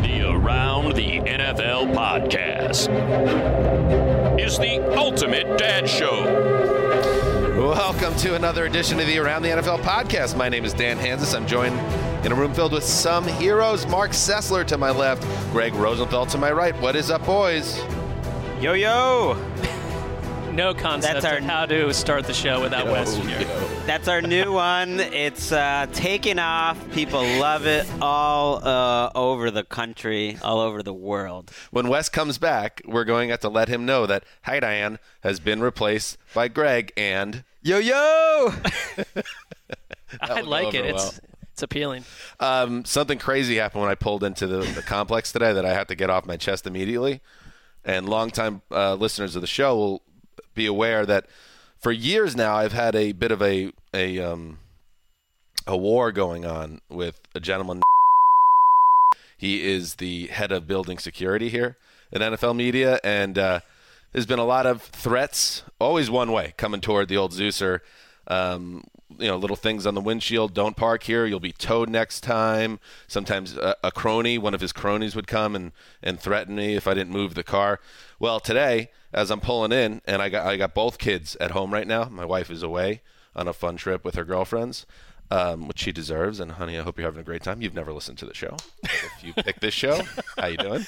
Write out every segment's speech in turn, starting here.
The Around the NFL podcast is the ultimate dad show. Welcome to another edition of the Around the NFL podcast. My name is Dan Hansis. I'm joined in a room filled with some heroes. Mark Sessler to my left, Greg Rosenthal to my right. What is up, boys? Yo, yo. No concept of how to start the show without Wes here. That's our new one. It's taken off. People love it all over the country, all over the world. When Wes comes back, we're going to have to let him know that Hi Diane has been replaced by Greg and Yo, yo. I like it. It's appealing. Something crazy happened when I pulled into the complex today that I had to get off my chest immediately. And longtime listeners of the show will be aware that for years now I've had a bit of a war going on with a gentleman. He is the head of building security here at NFL Media, and there's been a lot of threats, always one way, coming toward the old Zeuser. Little things on the windshield. Don't park here. You'll be towed next time. Sometimes a crony, one of his cronies, would come and threaten me if I didn't move the car. Well, today, as I'm pulling in, and I got both kids at home right now. My wife is away on a fun trip with her girlfriends, which she deserves. And, honey, I hope you're having a great time. You've never listened to the show. If you picked this show, how you doing?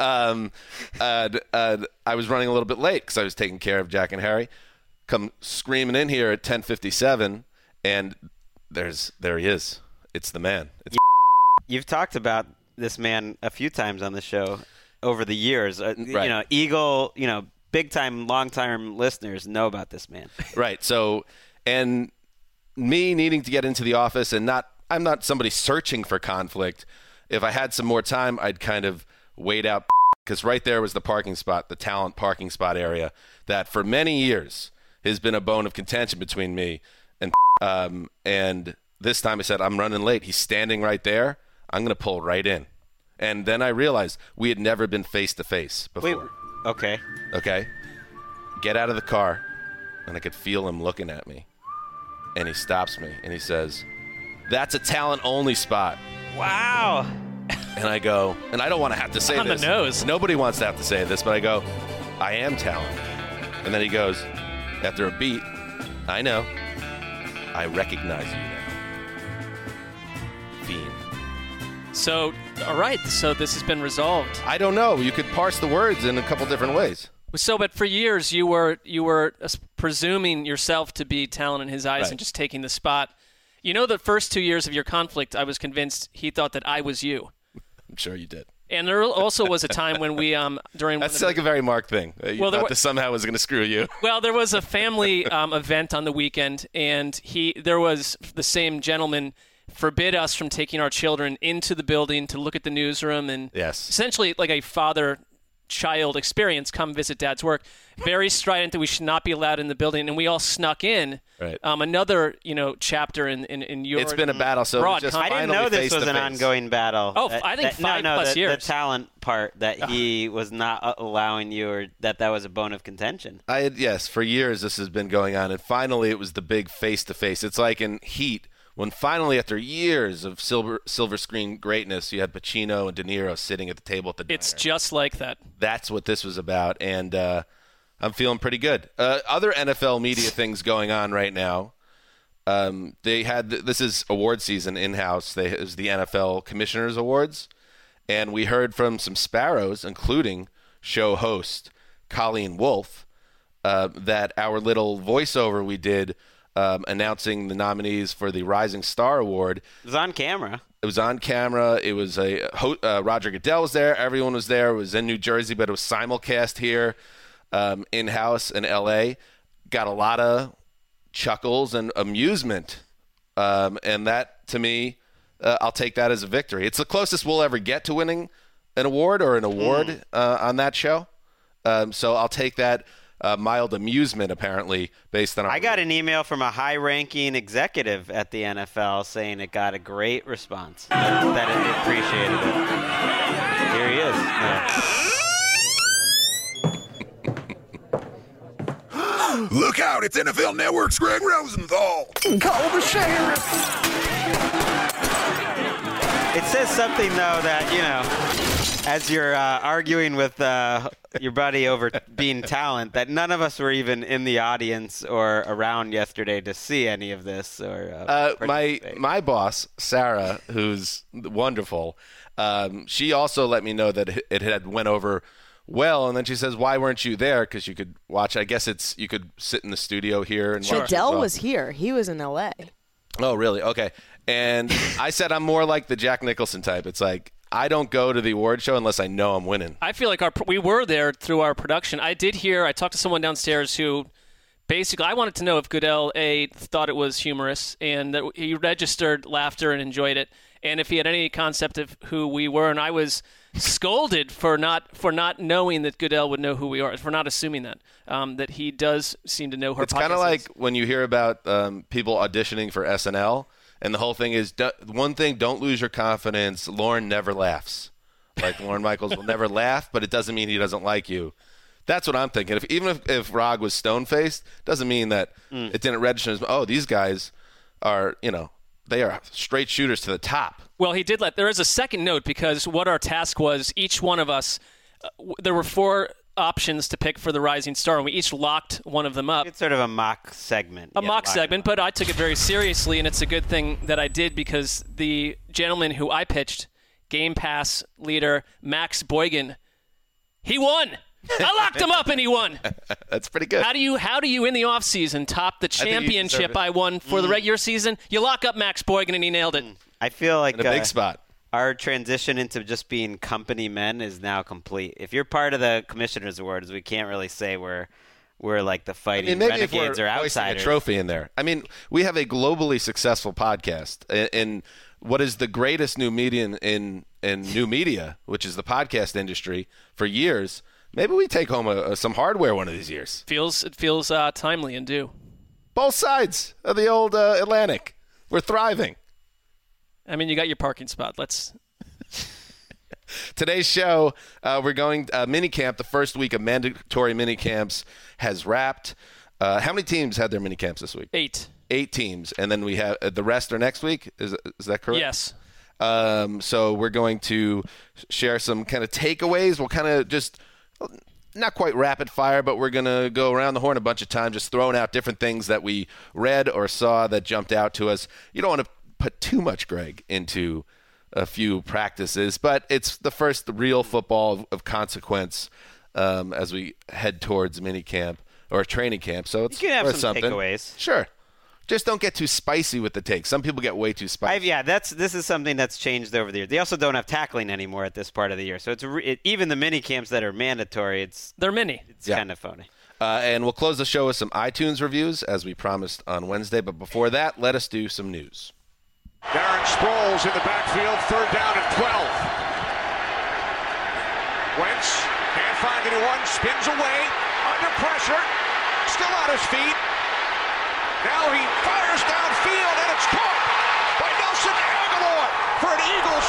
I was running a little bit late because I was taking care of Jack and Harry. Come screaming in here at 10:57, and there he is. It's the man. You've talked about this man a few times on the show over the years. Right. Eagle, big-time, long-time listeners know about this man. Right. So, and me needing to get into the office and I'm not somebody searching for conflict. If I had some more time, I'd kind of wait out because right there was the parking spot, the talent parking spot area that for many years has been a bone of contention between me and this time I said, I'm running late. He's standing right there. I'm going to pull right in. And then I realized we had never been face-to-face before. Wait, okay. Okay? Get out of the car, and I could feel him looking at me. And he stops me, and he says, "That's a talent-only spot." Wow. And I go, and I don't want to have to say on this. The nose. Nobody wants to have to say this, but I go, "I am talent." And then he goes, after a beat, "I know. I recognize you now." Fiend. So, all right. So this has been resolved. I don't know. You could parse the words in a couple different ways. So, but for years you were presuming yourself to be talent in his eyes, right, and just taking the spot. The first 2 years of your conflict, I was convinced he thought that I was you. I'm sure you did. And there also was a time when we during that's like a very Mark thing. You thought this somehow was going to screw you. Well, there was a family event on the weekend, and there was the same gentleman forbid us from taking our children into the building to look at the newsroom, and yes, essentially like a father-child experience. Come visit Dad's work. Very strident that we should not be allowed in the building, and we all snuck in. Right. Another chapter in your. It's been a battle. So just I didn't know this was an ongoing battle. Oh, I think 5+ years. The talent part that he was not allowing you, or that was a bone of contention. Yes, for years this has been going on, and finally it was the big face-to-face. It's like in Heat, when finally after years of silver screen greatness, you had Pacino and De Niro sitting at the table at the diner. It's just like that. That's what this was about, and I'm feeling pretty good. Other NFL media things going on right now. This is award season in-house. It was the NFL Commissioners Awards, and we heard from some sparrows, including show host Colleen Wolfe, that our little voiceover we did announcing the nominees for the Rising Star Award. It was on camera. It was on camera. It was Roger Goodell was there. Everyone was there. It was in New Jersey, but it was simulcast here in-house in L.A. Got a lot of chuckles and amusement, and that, to me, I'll take that as a victory. It's the closest we'll ever get to winning an award on that show. So I'll take that. Mild amusement, apparently, based on our... I got an email from a high-ranking executive at the NFL saying it got a great response, that it appreciated it. Here he is. Yeah. Look out, it's NFL Network's Greg Rosenthal. Call the sheriff. It says something, though, that, as you're arguing with your buddy over being talent, that none of us were even in the audience or around yesterday to see any of this. Or my boss, Sarah, who's wonderful, she also let me know that it had went over well, and then she says, "Why weren't you there? Because you could watch. I guess you could sit in the studio here and watch." Goodell was here. He was in L.A. Oh, really? Okay. And I said I'm more like the Jack Nicholson type. It's like I don't go to the award show unless I know I'm winning. I feel like we were there through our production. I talked to someone downstairs who basically, I wanted to know if Goodell, thought it was humorous and that he registered laughter and enjoyed it, and if he had any concept of who we were. And I was scolded for not knowing that Goodell would know who we are, for not assuming that he does seem to know her. It's kind of like when you hear about people auditioning for SNL, and the whole thing is one thing: don't lose your confidence. Lorne never laughs. Like Lorne Michaels will never laugh, but it doesn't mean he doesn't like you. That's what I'm thinking. Even if Rog was stone-faced, doesn't mean that it didn't register as, oh, these guys are, they are straight shooters to the top. Well, he did there is a second note, because what our task was, each one of us, there were 4 options to pick for the Rising Star, and we each locked one of them up. It's sort of a mock segment. But I took it very seriously, and it's a good thing that I did, because the gentleman who I pitched, Game Pass leader Max Boygan, he won. I locked him up and he won. That's pretty good. How do you in the offseason top the championship I won for the regular season? You lock up Max Boygan and he nailed it. I feel like in a big spot. Our transition into just being company men is now complete. If you're part of the Commissioners Awards, we can't really say we're like the fighting renegades or outsiders. A trophy in there. I mean, we have a globally successful podcast in what is the greatest new media in new media, which is the podcast industry, for years. Maybe we take home some hardware one of these years. It feels timely and due. Both sides of the old Atlantic. We're thriving. I mean, you got your parking spot. Today's show, we're going minicamp. The first week of mandatory minicamps has wrapped. How many teams had their minicamps this week? 8. 8 teams. And then we have the rest are next week. Is that correct? Yes. So we're going to share some kind of takeaways. We'll kind of just not quite rapid fire, but we're going to go around the horn a bunch of times, just throwing out different things that we read or saw that jumped out to us. You don't want to put too much, Greg, into a few practices, but it's the first real football of consequence as we head towards minicamp or training camp. So it's you can have worth some something. Takeaways. Sure. Just don't get too spicy with the takes. Some people get way too spicy. This is something that's changed over the years. They also don't have tackling anymore at this part of the year. So even the mini camps that are mandatory, they're mini. It's kind of phony. And we'll close the show with some iTunes reviews, as we promised on Wednesday. But before that, let us do some news. Darren Sproles in the backfield, 3rd down and 12. Wentz can't find anyone, spins away, under pressure, still on his feet. Now he fires downfield, and it's caught by Nelson Aguilar for an Eagles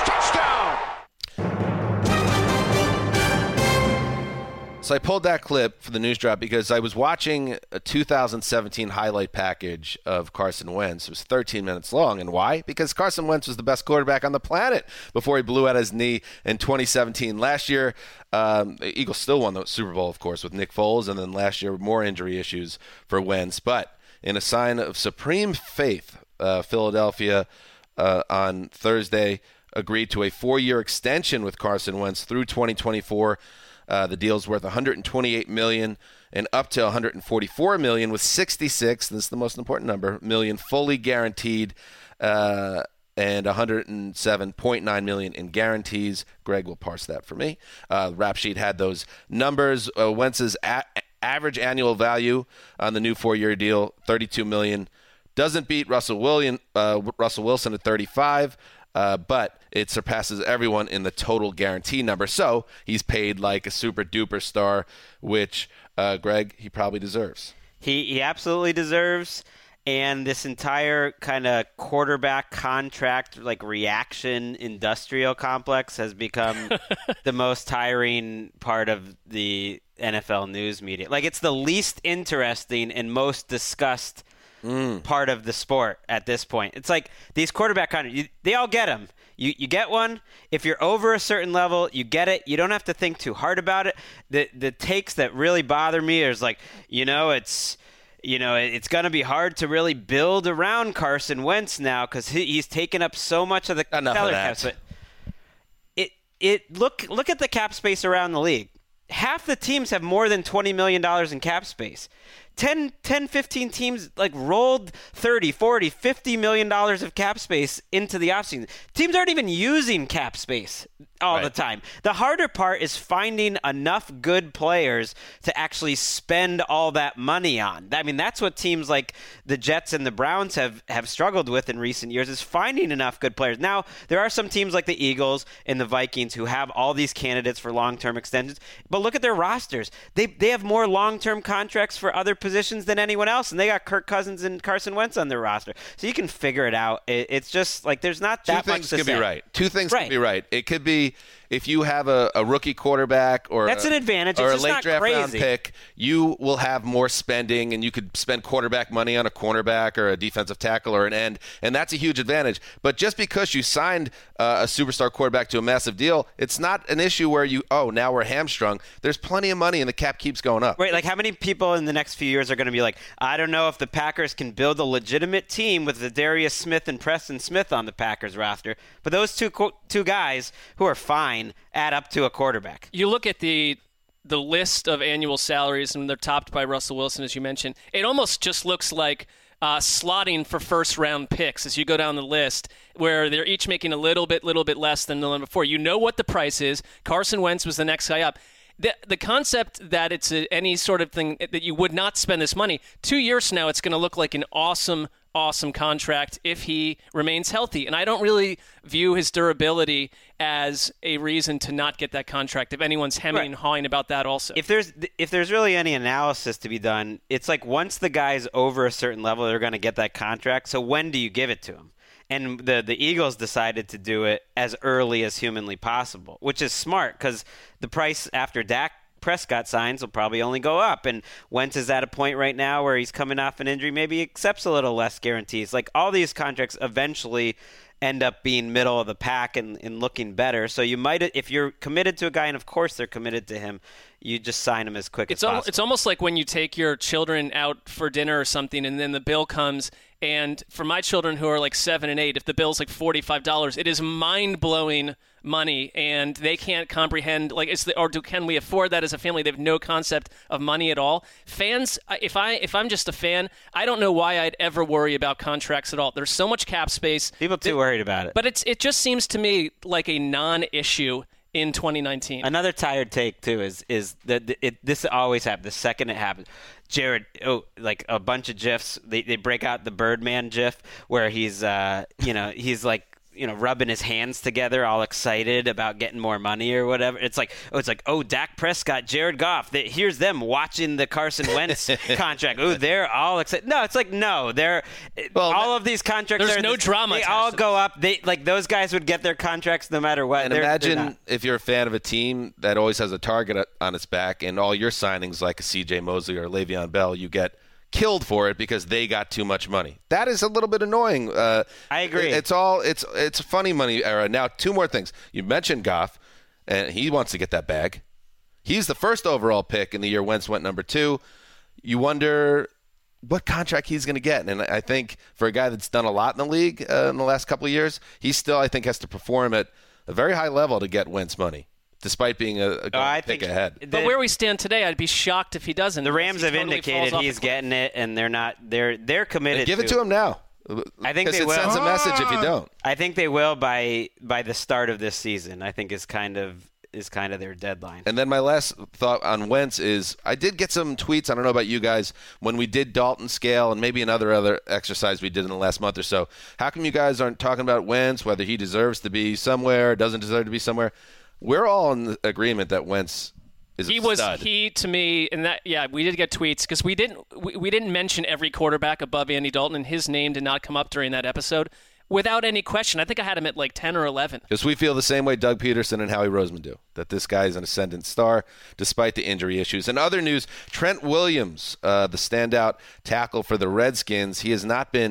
touchdown. So I pulled that clip for the news drop because I was watching a 2017 highlight package of Carson Wentz. It was 13 minutes long. And why? Because Carson Wentz was the best quarterback on the planet before he blew out his knee in 2017. Last year, the Eagles still won the Super Bowl, of course, with Nick Foles. And then last year, more injury issues for Wentz. But in a sign of supreme faith, Philadelphia on Thursday agreed to a 4-year extension with Carson Wentz through 2024. The deal's worth $128 million and up to $144 million, with 66. This is the most important number, million fully guaranteed, and $107.9 million in guarantees. Greg will parse that for me. Rap Sheet had those numbers. Wentz's average annual value on the new 4-year deal, $32 million. Doesn't beat Russell Wilson at $35, but it surpasses everyone in the total guarantee number. So he's paid like a super-duper star, which, Greg, he probably deserves. He absolutely deserves. And this entire kind of quarterback contract, like reaction industrial complex has become the most tiring part of the NFL news media. Like, it's the least interesting and most discussed part of the sport at this point. It's like these quarterback contracts, they all get them. You get one. If you're over a certain level, you get it. You don't have to think too hard about it. The takes that really bother me is like, it's going to be hard to really build around Carson Wentz now because he's taken up so much of the salary cap. But look at the cap space around the league. Half the teams have more than $20 million in cap space. 10, 15 teams rolled $30, $40, $50 million of cap space into the offseason. Teams aren't even using cap space all the time. The harder part is finding enough good players to actually spend all that money on. I mean, that's what teams like the Jets and the Browns have struggled with in recent years, is finding enough good players. Now, there are some teams like the Eagles and the Vikings who have all these candidates for long-term extensions, but look at their rosters. They have more long-term contracts for other positions than anyone else, and they got Kirk Cousins and Carson Wentz on their roster. So you can figure it out. It's just there's not that much to say. Two things could be right. Two things could be right. It could be if you have a rookie quarterback or that's an advantage. Or it's a late not draft crazy. round pick, you will have more spending, and you could spend quarterback money on a cornerback or a defensive tackle or an end, and that's a huge advantage. But just because you signed a superstar quarterback to a massive deal, it's not an issue where now we're hamstrung. There's plenty of money, and the cap keeps going up. Right, how many people in the next few years are going to be like, I don't know if the Packers can build a legitimate team with Zadarius Smith and Preston Smith on the Packers roster, but those two guys who are fine add up to a quarterback. You look at the list of annual salaries, and they're topped by Russell Wilson, as you mentioned. It almost just looks like slotting for first-round picks as you go down the list, where they're each making a little bit less than the one before. You know what the price is. Carson Wentz was the next guy up. The concept that it's any sort of thing that you would not spend this money, 2 years from now it's going to look like an awesome contract if he remains healthy. And I don't really view his durability as a reason to not get that contract, if anyone's hemming and hawing about that also. If there's really any analysis to be done, it's like once the guy's over a certain level, they're going to get that contract. So when do you give it to him? And the Eagles decided to do it as early as humanly possible, which is smart because the price after Dak Prescott signs will probably only go up. And Wentz is at a point right now where he's coming off an injury, maybe he accepts a little less guarantees. All these contracts eventually end up being middle of the pack and looking better. So you might, if you're committed to a guy, and of course they're committed to him, you just sign him as quick as possible. It's almost like when you take your children out for dinner or something, and then the bill comes. And for my children who are 7 and 8, if the bill's $45, it is mind-blowing money, and they can't comprehend. Can we afford that as a family? They have no concept of money at all. Fans, if I'm just a fan, I don't know why I'd ever worry about contracts at all. There's so much cap space. People too worried about it. But it just seems to me like a non-issue in 2019. Another tired take too is that this always happens. The second it happens, Jared, a bunch of GIFs. They break out the Birdman GIF where he's rubbing his hands together, all excited about getting more money or whatever. It's like Dak Prescott, Jared Goff. Here's them watching the Carson Wentz contract. They're all excited. No, it's all of these contracts. There's no drama. They all go up. Those guys would get their contracts no matter what. And imagine if you're a fan of a team that always has a target on its back, and all your signings like a C.J. Mosley or Le'Veon Bell, you get killed for it because they got too much money. That is a little bit annoying. I agree. It's a funny money era. Now, two more things. You mentioned Goff, and he wants to get that bag. He's the first overall pick in the year Wentz went number 2. You wonder what contract he's going to get. And I think for a guy that's done a lot in the league in the last couple of years, he still, I think, has to perform at a very high level to get Wentz money, despite being a pick ahead. But where we stand today, I'd be shocked if he doesn't. The Rams have indicated he's getting it, and they're committed. Give it to him now. I think they will. It sends a message if you don't. I think they will by the start of this season. I think is kind of their deadline. And then my last thought on Wentz is I did get some tweets, I don't know about you guys, when we did Dalton scale and maybe another exercise we did in the last month or so. How come you guys aren't talking about Wentz, whether he deserves to be somewhere, doesn't deserve to be somewhere? We're all in agreement that Wentz is a stud. He to me, and that we did get tweets because we didn't mention every quarterback above Andy Dalton, and his name did not come up during that episode. Without any question, I think I had him at 10 or 11. Because we feel the same way Doug Peterson and Howie Roseman do, that this guy is an ascendant star despite the injury issues. In other news, Trent Williams, the standout tackle for the Redskins, he has not been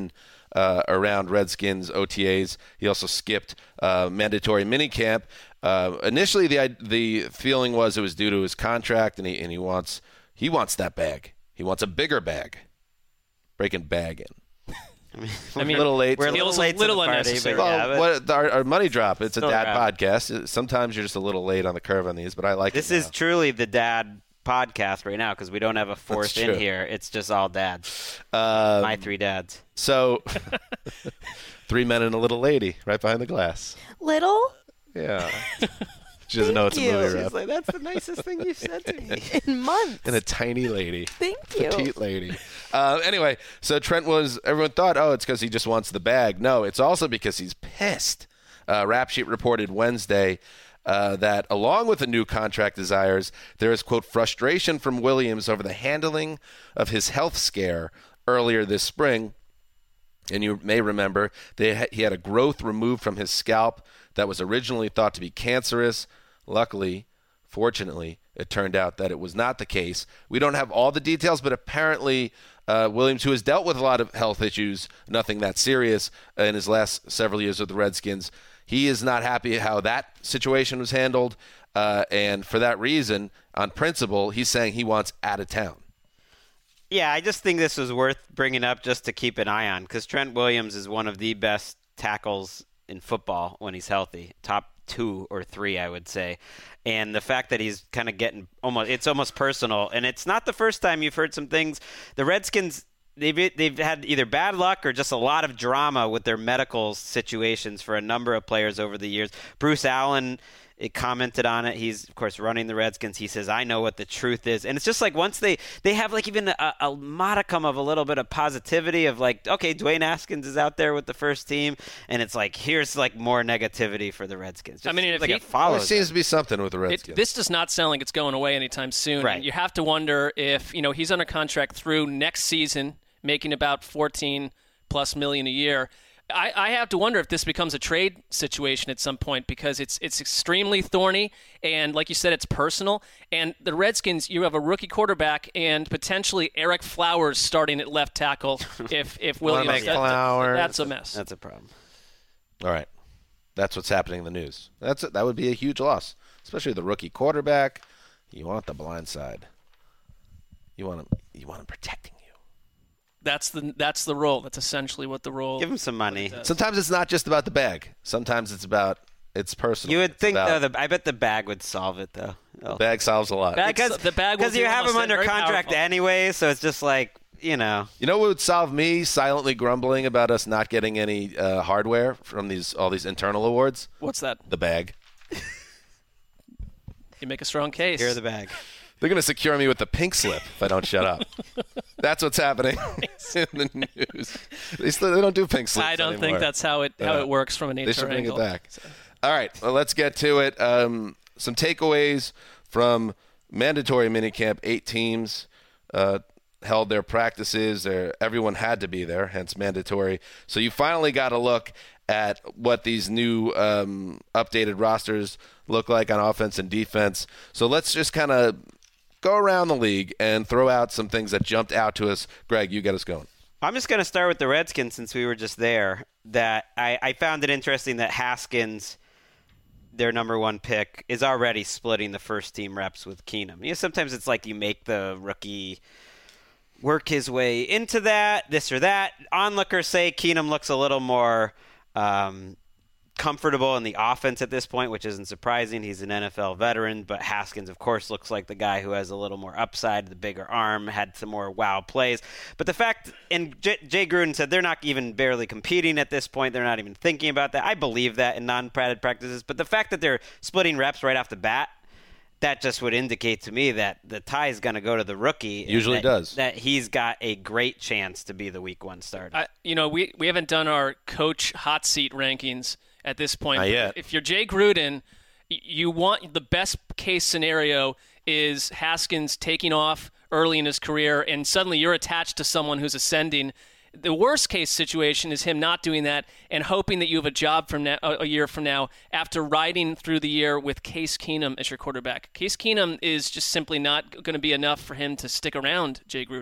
around Redskins OTAs. He also skipped mandatory minicamp. Initially, the feeling was it was due to his contract, and he wants that bag. He wants a bigger bag. Breaking bag in. I mean, a little late. We're a little late to the party, unnecessary. but yeah, but Our money drop. It's a Still dad around. podcast. Sometimes you're just a little late on the curve on these, but I like this it. is truly the dad podcast right now because we don't have a fourth true. in here. It's just all dads. Now. My three dads. So, 3 men and a little lady right behind the glass. Little Yeah. She doesn't know it's a Thank you. movie She's rep. Like, that's the nicest thing you've said to me. in months. And a tiny lady. Thank you. Petite lady. Anyway, so everyone thought, it's because he just wants the bag. No, it's also because he's pissed. Rap Sheet reported Wednesday that along with the new contract desires, there is, quote, frustration from Williams over the handling of his health scare earlier this spring. And you may remember he had a growth removed from his scalp that was originally thought to be cancerous. Luckily, fortunately, it turned out that it was not the case. We don't have all the details, but apparently Williams, who has dealt with a lot of health issues, nothing that serious in his last several years with the Redskins, he is not happy how that situation was handled. And for that reason, on principle, he's saying he wants out of town. Yeah, I just think this was worth bringing up just to keep an eye on because Trent Williams is one of the best tackles in football when he's healthy. Top 2 or 3, I would say. And the fact that he's kind of getting it's almost personal. And it's not the first time you've heard some things. The Redskins, they've had either bad luck or just a lot of drama with their medical situations for a number of players over the years. Bruce Allen commented on it. He's, of course, running the Redskins. He says, I know what the truth is. And it's just like once they have like even a modicum of a little bit of positivity of like, okay, Dwayne Haskins is out there with the first team. And it's like, here's like more negativity for the Redskins. I mean, if like he- it There follows seems them. to be something with the Redskins. This does not sound like it's going away anytime soon. Right. And you have to wonder if, he's under contract through next season, making about $14+ million a year. I have to wonder if this becomes a trade situation at some point because it's extremely thorny and, like you said, it's personal. And the Redskins, you have a rookie quarterback and potentially Eric Flowers starting at left tackle if Williams. Mike Flowers. That's a mess. That's a problem. All right. That's what's happening in the news. That would be a huge loss, especially the rookie quarterback. You want the blind side. You want him protecting you. That's the role. That's essentially what the role. Give him some money. Sometimes it's not just about the bag. Sometimes it's personal. You would It's think, about- though, I bet the bag would solve it, though. the bag solves a lot. Bag- the bag will Because you do have almost him under very contract powerful. anyway, so it's just like, You know what would solve me silently grumbling about us not getting any hardware from all these internal awards? What's that? The bag. You make a strong case. here the bag. They're going to secure me with the pink slip if I don't shut up. That's what's happening in the news. They don't do pink slips I don't anymore. think that's how it works from an HR They should bring angle. it back. All right, well, let's get to it. Some takeaways from mandatory minicamp. 8 teams held their practices. Everyone had to be there, hence mandatory. So you finally got a look at what these new updated rosters look like on offense and defense. So let's just kind of go around the league and throw out some things that jumped out to us. Greg, you get us going. I'm just going to start with the Redskins since we were just there. That I found it interesting that Haskins, their number 1 pick, is already splitting the first team reps with Keenum. Sometimes it's like you make the rookie work his way into that, this or that. Onlookers say Keenum looks a little more comfortable in the offense at this point, which isn't surprising. He's an NFL veteran, but Haskins, of course, looks like the guy who has a little more upside, the bigger arm, had some more wow plays. But the fact, and Jay Gruden said they're not even barely competing at this point. They're not even thinking about that. I believe that in non-padded practices. But the fact that they're splitting reps right off the bat, that just would indicate to me that the tie is going to go to the rookie. Usually does. That he's got a great chance to be the week 1 starter. We haven't done our coach hot seat rankings at this point. Not yet. If you're Jay Gruden, you want the best case scenario is Haskins taking off early in his career and suddenly you're attached to someone who's ascending. The worst case situation is him not doing that and hoping that you have a job from now, a year from now after riding through the year with Case Keenum as your quarterback. Case Keenum is just simply not going to be enough for him to stick around, Jay Gruden.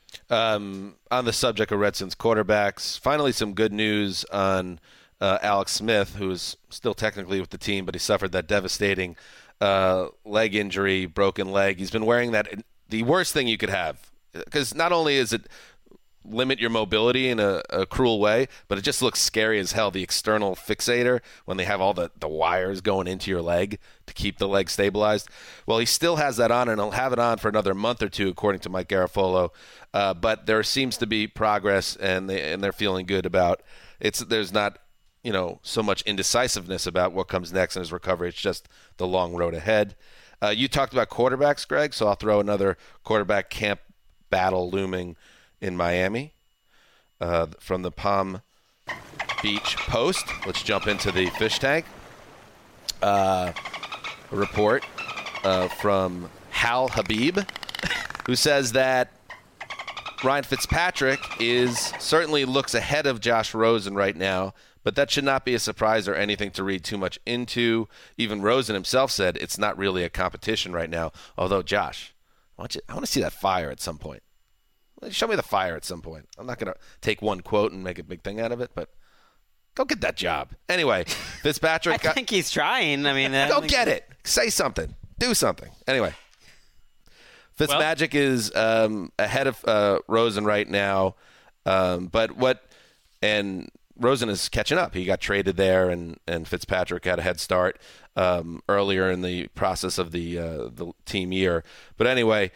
On the subject of Redskins quarterbacks, finally some good news on Alex Smith, who is still technically with the team, but he suffered that devastating leg injury, broken leg. He's been wearing that, the worst thing you could have, because not only is it limit your mobility in a cruel way, but it just looks scary as hell, the external fixator, when they have all the wires going into your leg to keep the leg stabilized. Well, he still has that on, and he'll have it on for another month or two, according to Mike Garafolo. But there seems to be progress, and they're feeling good about it. There's not so much indecisiveness about what comes next in his recovery. It's just the long road ahead. You talked about quarterbacks, Greg, so I'll throw another quarterback camp battle looming in Miami from the Palm Beach Post. Let's jump into the fish tank. A report from Hal Habib, who says that Ryan Fitzpatrick certainly looks ahead of Josh Rosen right now, but that should not be a surprise or anything to read too much into. Even Rosen himself said it's not really a competition right now. Although, Josh, I want to see that fire at some point. Show me the fire at some point. I'm not going to take one quote and make a big thing out of it, but go get that job. Anyway, Fitzpatrick. I think he's trying. I mean, go get it. Say something. Do something. Anyway, Fitzmagic is ahead of Rosen right now, and Rosen is catching up. He got traded there, and Fitzpatrick had a head start earlier in the process of the team year. But anyway,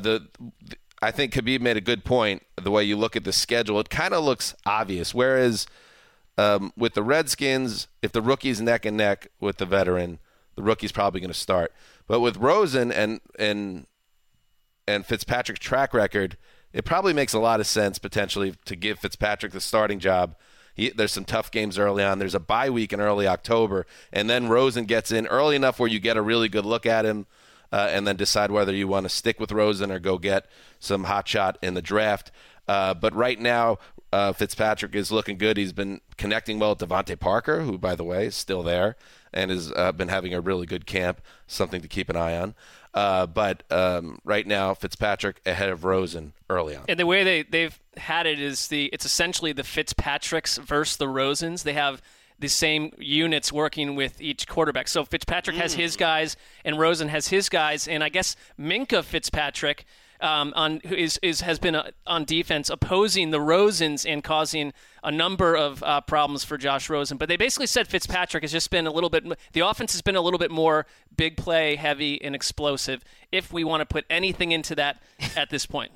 I think Khabib made a good point. The way you look at the schedule, it kind of looks obvious. Whereas with the Redskins, if the rookie's neck and neck with the veteran, the rookie's probably going to start. But with Rosen and Fitzpatrick's track record, it probably makes a lot of sense potentially to give Fitzpatrick the starting job. There's some tough games early on. There's a bye week in early October, and then Rosen gets in early enough where you get a really good look at him. And then decide whether you want to stick with Rosen or go get some hot shot in the draft. But right now, Fitzpatrick is looking good. He's been connecting well with Devontae Parker, who, by the way, is still there and has been having a really good camp, something to keep an eye on. But right now, Fitzpatrick ahead of Rosen early on. And the way they've had it is it's essentially the Fitzpatricks versus the Rosens. They have the same units working with each quarterback. So Fitzpatrick has his guys, and Rosen has his guys, and I guess Minkah Fitzpatrick has been on defense opposing the Rosens and causing a number of problems for Josh Rosen. But they basically said Fitzpatrick has just been the offense has been a little bit more big play heavy and explosive, if we want to put anything into that at this point.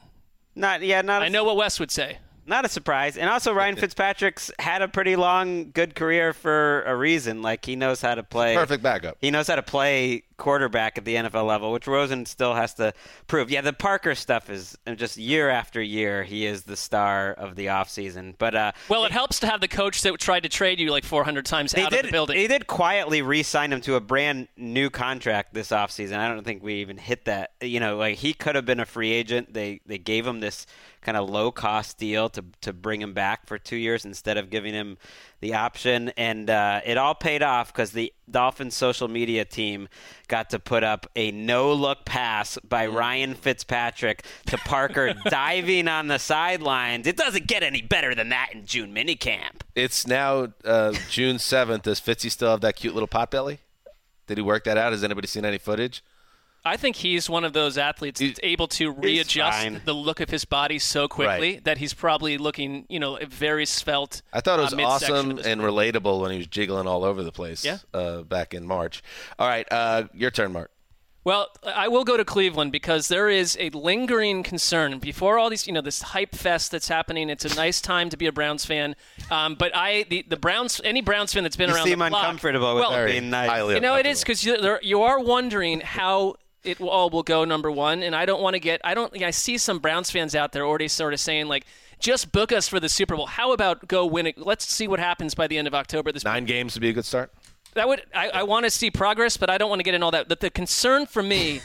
I know what Wes would say. Not a surprise. And also, Ryan Fitzpatrick's had a pretty long, good career for a reason. Like, he knows how to play. Perfect backup. He knows how to play quarterback at the NFL level, which Rosen still has to prove. Yeah, the Parker stuff is just year after year, he is the star of the offseason. But it helps to have the coach that tried to trade you like 400 times out of the building. They did quietly re-sign him to a brand new contract this offseason. I don't think we even hit that. He could have been a free agent. They gave him this kind of low-cost deal to bring him back for 2 years instead of giving him the option. And it all paid off because the Dolphins social media team got to put up a no-look pass by Ryan Fitzpatrick to Parker diving on the sidelines. It doesn't get any better than that in June minicamp. It's now June 7th. Does Fitzy still have that cute little pot belly? Did he work that out? Has anybody seen any footage? I think he's one of those athletes that's able to readjust the look of his body so quickly that he's probably looking, very svelte. I thought it was awesome and relatable when he was jiggling all over the place back in March. All right, your turn, Mark. Well, I will go to Cleveland because there is a lingering concern. Before all these, this hype fest that's happening, it's a nice time to be a Browns fan. But the Browns, any Browns fan that's been around the block. You seem uncomfortable with it being nice. It is because you are wondering how it all will go, number one, and I see some Browns fans out there already sort of saying, like, just book us for the Super Bowl. How about go win it? Let's see what happens by the end of October. 9 games would be a good start? I want to see progress, but I don't want to get in all that. But the concern for me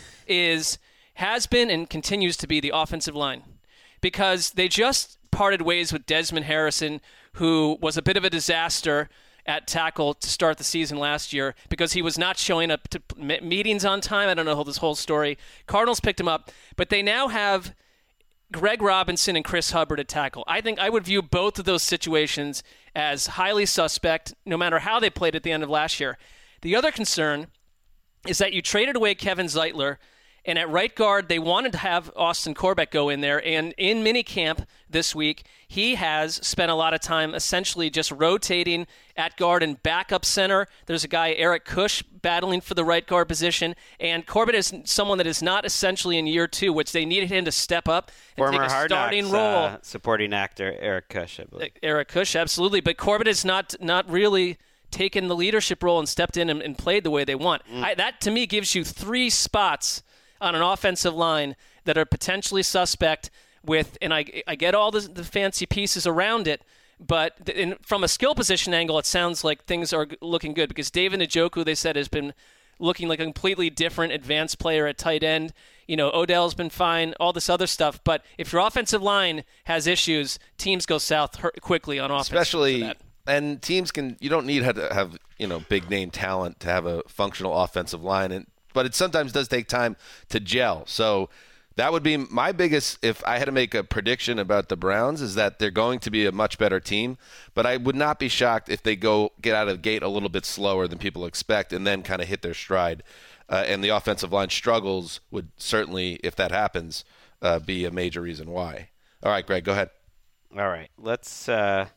has been and continues to be the offensive line, because they just parted ways with Desmond Harrison, who was a bit of a disaster at tackle to start the season last year because he was not showing up to meetings on time. I don't know this whole story. Cardinals picked him up, but they now have Greg Robinson and Chris Hubbard at tackle. I think I would view both of those situations as highly suspect, no matter how they played at the end of last year. The other concern is that you traded away Kevin Zeitler, and at right guard, they wanted to have Austin Corbett go in there. And in minicamp this week, he has spent a lot of time essentially just rotating at guard and backup center. There's a guy, Eric Kush, battling for the right guard position. And Corbett is someone that is not essentially in year 2, which they needed him to step up and Former take a Hard starting Knocks, role. supporting actor Eric Kush, I believe. Eric Kush, absolutely. But Corbett is not really taken the leadership role and stepped in and played the way they want. That, to me, gives you 3 spots on an offensive line that are potentially suspect with, and I get all the fancy pieces around it, but from a skill position angle, it sounds like things are looking good because David Njoku, they said, has been looking like a completely different advanced player at tight end. Odell's been fine, all this other stuff, but if your offensive line has issues, teams go south quickly on offense. Especially, and teams you don't need to have, big name talent to have a functional offensive line, but it sometimes does take time to gel. So that would be my biggest, if I had to make a prediction about the Browns, is that they're going to be a much better team. But I would not be shocked if they get out of the gate a little bit slower than people expect and then kind of hit their stride. And the offensive line struggles would certainly, if that happens, be a major reason why. All right, Greg, go ahead. All right, let's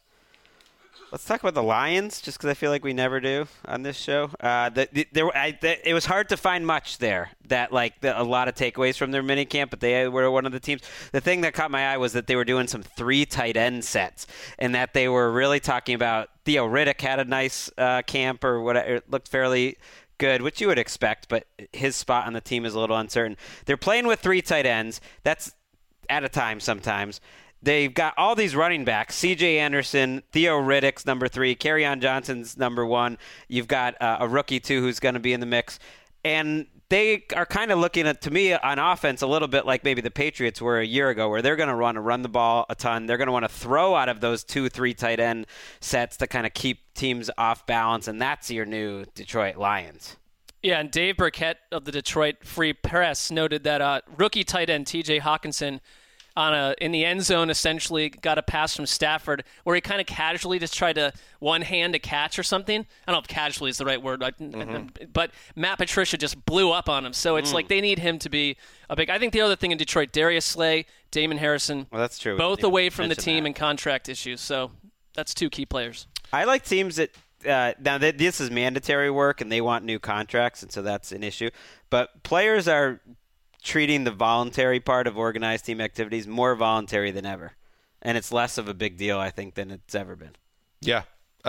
talk about the Lions, just because I feel like we never do on this show. It was hard to find much there that a lot of takeaways from their minicamp, but they were one of the teams. The thing that caught my eye was that they were doing some 3 tight end sets, and that they were really talking about Theo Riddick had a nice camp or whatever. It looked fairly good, which you would expect, but his spot on the team is a little uncertain. They're playing with 3 tight ends. That's at a time sometimes. They've got all these running backs, C.J. Anderson, Theo Riddick's number 3, Kerryon Johnson's number 1. You've got a rookie, too, who's going to be in the mix. And they are kind of looking at, to me, on offense a little bit like maybe the Patriots were a year ago, where they're going to run the ball a ton. They're going to want to throw out of those 2-3 tight end sets to kind of keep teams off balance, and that's your new Detroit Lions. Yeah, and Dave Burkett of the Detroit Free Press noted that rookie tight end T.J. Hawkinson in the end zone essentially got a pass from Stafford where he kind of casually just tried to one-hand a catch or something. I don't know if casually is the right word, but Matt Patricia just blew up on him. So it's like they need him to be a big – I think the other thing in Detroit, Darius Slay, Damon Harrison, well, that's true. Both away from the team and contract issues. So that's 2 key players. I like teams that now this is mandatory work and they want new contracts, and so that's an issue. But players are – treating the voluntary part of organized team activities more voluntary than ever. And it's less of a big deal, I think, than it's ever been. Yeah.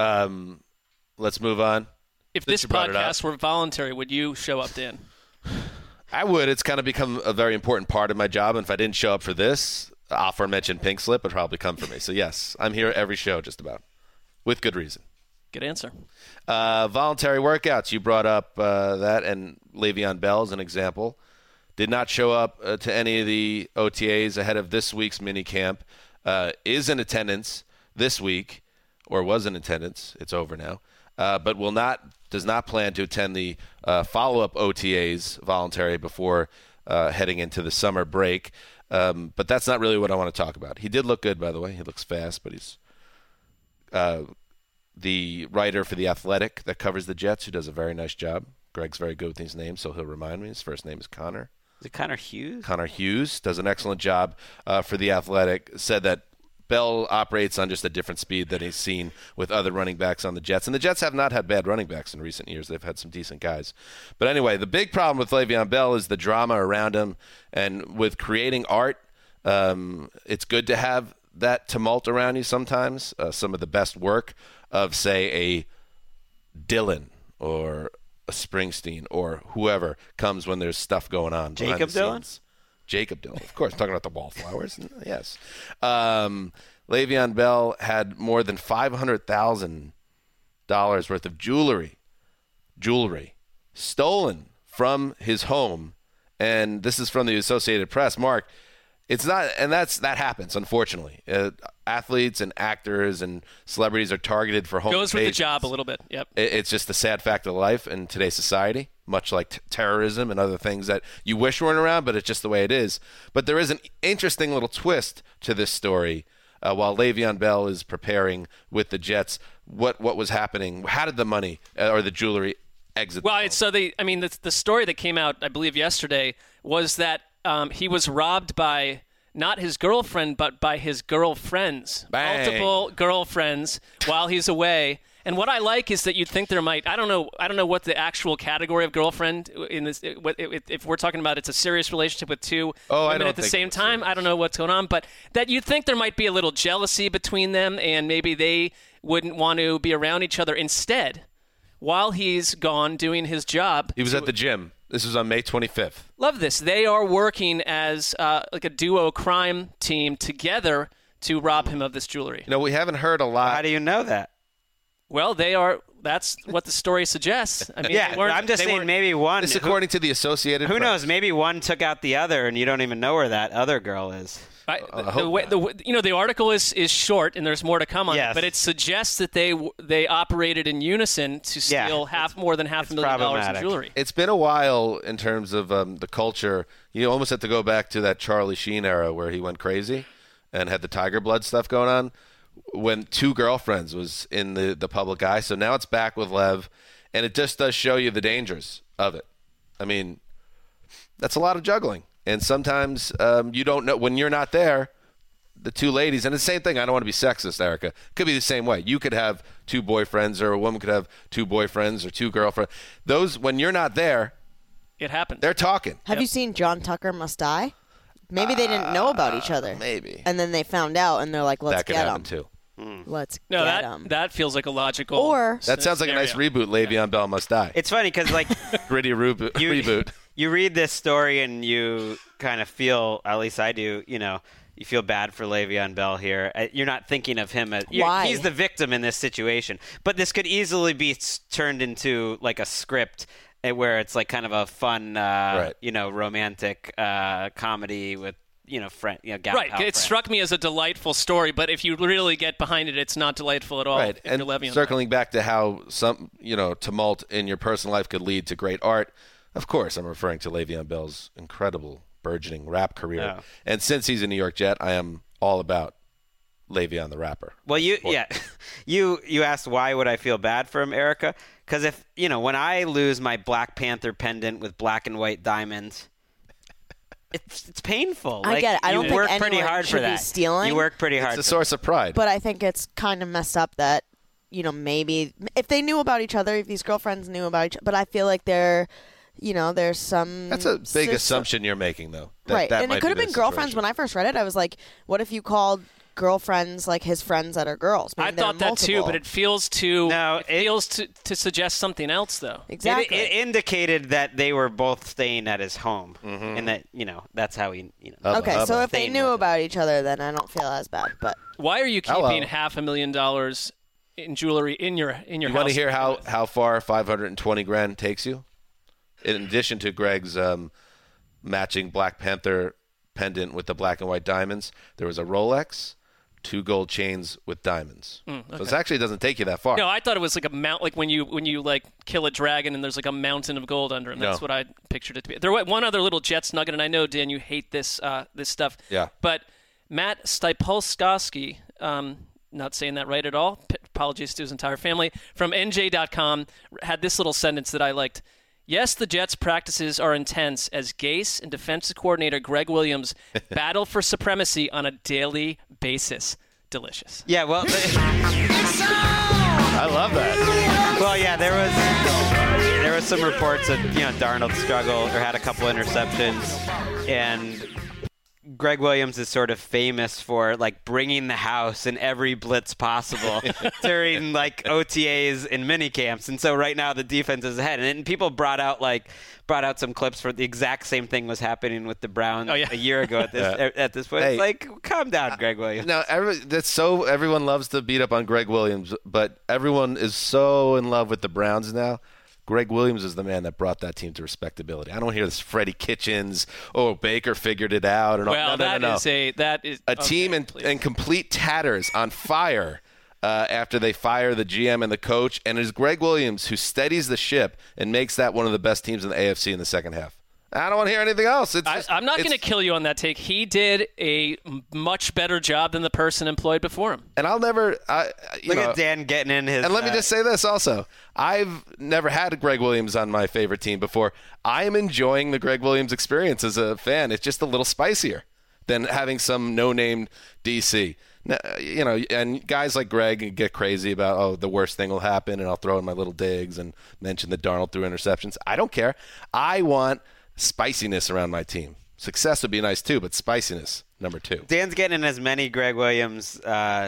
Let's move on. If this podcast were voluntary, would you show up, Dan? I would. It's kind of become a very important part of my job. And if I didn't show up for this, aforementioned pink slip would probably come for me. So, yes, I'm here every show just about, with good reason. Good answer. Voluntary workouts. You brought up that, and Le'Veon Bell is an example. Did not show up to any of the OTAs ahead of this week's minicamp. Is in attendance this week, or was in attendance. It's over now. But does not plan to attend the follow-up OTAs voluntary before heading into the summer break. But that's not really what I want to talk about. He did look good, by the way. He looks fast, but he's the writer for The Athletic that covers the Jets, who does a very nice job. Greg's very good with these names, so he'll remind me. His first name is Connor. Is it Connor Hughes? Connor Hughes does an excellent job for The Athletic. Said that Bell operates on just a different speed than he's seen with other running backs on the Jets. And the Jets have not had bad running backs in recent years. They've had some decent guys. But anyway, the big problem with Le'Veon Bell is the drama around him. And with creating art, it's good to have that tumult around you sometimes. Some of the best work of, say, a Dylan or a Springsteen or whoever comes when there's stuff going on. Jacob Dylan? Jacob Dylan, of course. Talking about the Wallflowers. Yes. Le'Veon Bell had more than $500,000 worth of jewelry stolen from his home. And this is from the Associated Press. Mark, it's not, and that happens, unfortunately. Athletes and actors and celebrities are targeted for home Goes with invasions. the job a little bit, yep. It's just a sad fact of life in today's society. much like terrorism and other things that you wish weren't around, but it's just the way it is. But there is an interesting little twist to this story. While Le'Veon Bell is preparing with the Jets, what was happening? How did the money or the jewelry exit? Well, the story that came out, I believe, yesterday was that he was robbed by not his girlfriend, but by his girlfriends, Bang. multiple girlfriends, while he's away. And what I like is that you'd think there might, I don't know what the actual category of girlfriend in this, if we're talking about it's a serious relationship with two women at the same time, I don't know what's going on, but that you'd think there might be a little jealousy between them and maybe they wouldn't want to be around each other. Instead, while he's gone doing his job. He was at the gym. This was on May 25th. Love this. They are working as like a duo crime team together to rob him of this jewelry. We haven't heard a lot. How do you know that? Well, they are. That's what the story suggests. I mean, I'm just saying maybe one. This according to the Associated Who Press. knows? Maybe one took out the other, and you don't even know where that other girl is. The article is short, and there's more to come on it, but it suggests that they operated in unison to steal more than $500,000 in jewelry. It's been a while in terms of the culture. You almost have to go back to that Charlie Sheen era where he went crazy and had the Tiger Blood stuff going on, when two girlfriends was in the public eye. So now it's back with Lev, and it just does show you the dangers of it. I mean, that's a lot of juggling. And sometimes you don't know when you're not there, the two ladies, and the same thing, I don't want to be sexist, Erica, could be the same way. You could have two boyfriends, or a woman could have two boyfriends or two girlfriends. Those, when you're not there, it happens. They're talking. Have you seen John Tucker Must Die? Maybe they didn't know about each other. Maybe. And then they found out, and they're like, let's get them. That could happen, too. Let's get them. That feels like a logical that sounds like a nice reboot, Le'Veon Bell Must Die. It's funny because, like, gritty reboot. You read this story and you kind of feel, at least I do, you feel bad for Le'Veon Bell here. You're not thinking of him as Why? He's the victim in this situation. But this could easily be turned into like a script where it's like kind of a fun, romantic comedy with friend. Right. It struck me as a delightful story, but if you really get behind it, it's not delightful at all. Right. And circling back to how some tumult in your personal life could lead to great art. Of course, I'm referring to Le'Veon Bell's incredible burgeoning rap career. Yeah. And since he's a New York Jet, I am all about Le'Veon the rapper. Well, you asked why would I feel bad for him, Erica? Because if when I lose my Black Panther pendant with black and white diamonds, it's painful. I get it. I don't think work pretty anyone hard should for that. be stealing. You work pretty hard. It's a source of pride. But I think it's kind of messed up that maybe if they knew about each other, if these girlfriends knew about each other, but I feel like there's some. That's a big assumption you're making, though. Right, and it could have been girlfriends. When I first read it, I was like, what if you called girlfriends like his friends that are girls? Maybe I thought that too, but it feels to suggest something else, though. Exactly. It indicated that they were both staying at his home, and that that's how he. Okay, so if they knew about each other, then I don't feel as bad. But why are you keeping $500,000 in jewelry in your house? You want to hear how far $520,000 takes you? In addition to Greg's matching Black Panther pendant with the black and white diamonds, there was a Rolex, 2 gold chains with diamonds. Okay. So it actually doesn't take you that far. No, I thought it was like a mount, like when you like kill a dragon and there's like a mountain of gold under him. That's what I pictured it to be. There was one other little Jets nugget, and I know, Dan, you hate this stuff. Yeah. But Matt Stypulskoski, not saying that right at all, apologies to his entire family, from NJ.com, had this little sentence that I liked. Yes, the Jets' practices are intense as Gase and defensive coordinator Greg Williams battle for supremacy on a daily basis. Delicious. Yeah, well, I love that. Well, yeah, there was some reports that Darnold struggled or had a couple interceptions, and Greg Williams is sort of famous for like bringing the house in every blitz possible during like OTAs and mini camps, and so right now the defense is ahead. And people brought out some clips for the exact same thing was happening with the Browns a year ago at this point. Hey. It's like, calm down, Greg Williams. Now, everyone loves to beat up on Greg Williams, but everyone is so in love with the Browns now. Greg Williams is the man that brought that team to respectability. I don't hear this Freddie Kitchens, Baker figured it out. Well, that is a team in complete tatters, on fire, after they fire the GM and the coach, and it is Greg Williams who steadies the ship and makes that one of the best teams in the AFC in the second half. I don't want to hear anything else. I'm not going to kill you on that take. He did a much better job than the person employed before him. And I'll never look at Dan getting in his. And let me just say this also. I've never had Greg Williams on my favorite team before. I am enjoying the Greg Williams experience as a fan. It's just a little spicier than having some no-name DC. And guys like Greg get crazy about, the worst thing will happen, and I'll throw in my little digs and mention that Darnold threw interceptions. I don't care. I want spiciness around my team. Success would be nice too, but spiciness, number 2. Dan's getting in as many Greg Williams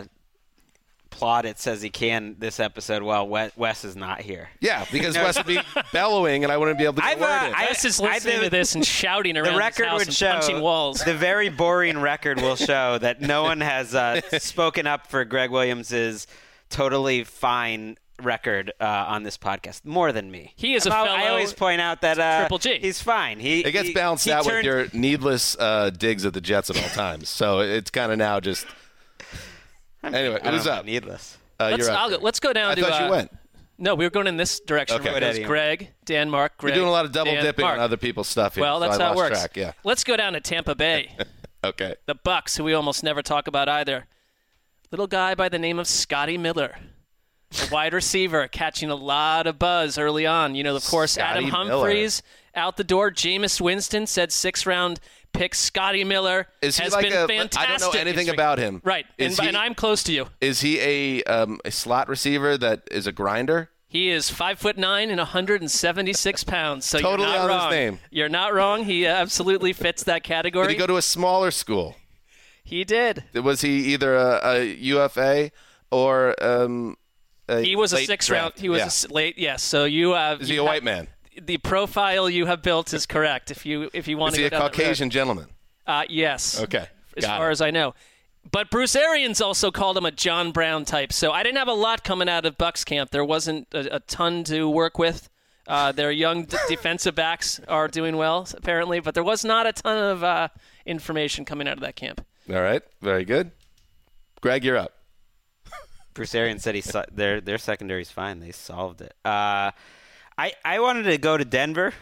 plaudits as he can this episode while Wes is not here. Yeah, because Wes would be bellowing and I wouldn't be able to get a word in. Wes is listening to this and shouting around his house and punching walls. The very boring record will show that no one has spoken up for Greg Williams's totally fine record on this podcast more than me. He is I always point out that Triple G. He's fine. It gets balanced out with your needless digs at the Jets at all times. So it's kind of now just. Anyway, it was up. Needless. Let's go down to. I thought you went. No, we were going in this direction. Okay. It was Greg, Dan, Mark, Greg. You're doing a lot of double Dan, dipping Mark. on other people's stuff here. Well, that's so how it works. Track, yeah. Let's go down to Tampa Bay. Okay. The Bucks, who we almost never talk about either. Little guy by the name of Scotty Miller. A wide receiver catching a lot of buzz early on. Of course, Scotty Adam Humphries out the door. Jameis Winston said 6th-round pick. Scotty Miller has been fantastic. I don't know anything about him. Right, and I'm close to you. Is he a slot receiver that is a grinder? He is 5'9" and 176 pounds. So totally you're not on wrong. his name. You're not wrong. He absolutely fits that category. Did he go to a smaller school? He did. Was he either a UFA or he was a 6th round. He was a late. Yes. So you have. Is he a white man? The profile you have built is correct. If you want to. Is he a Caucasian gentleman? Yes. Okay. As far as I know. But Bruce Arians also called him a John Brown type. So I didn't have a lot coming out of Bucks camp. There wasn't a ton to work with. Their young defensive backs are doing well, apparently. But there was not a ton of information coming out of that camp. All right. Very good. Greg, you're up. Bruce Arians said their secondary's fine. They solved it. I wanted to go to Denver,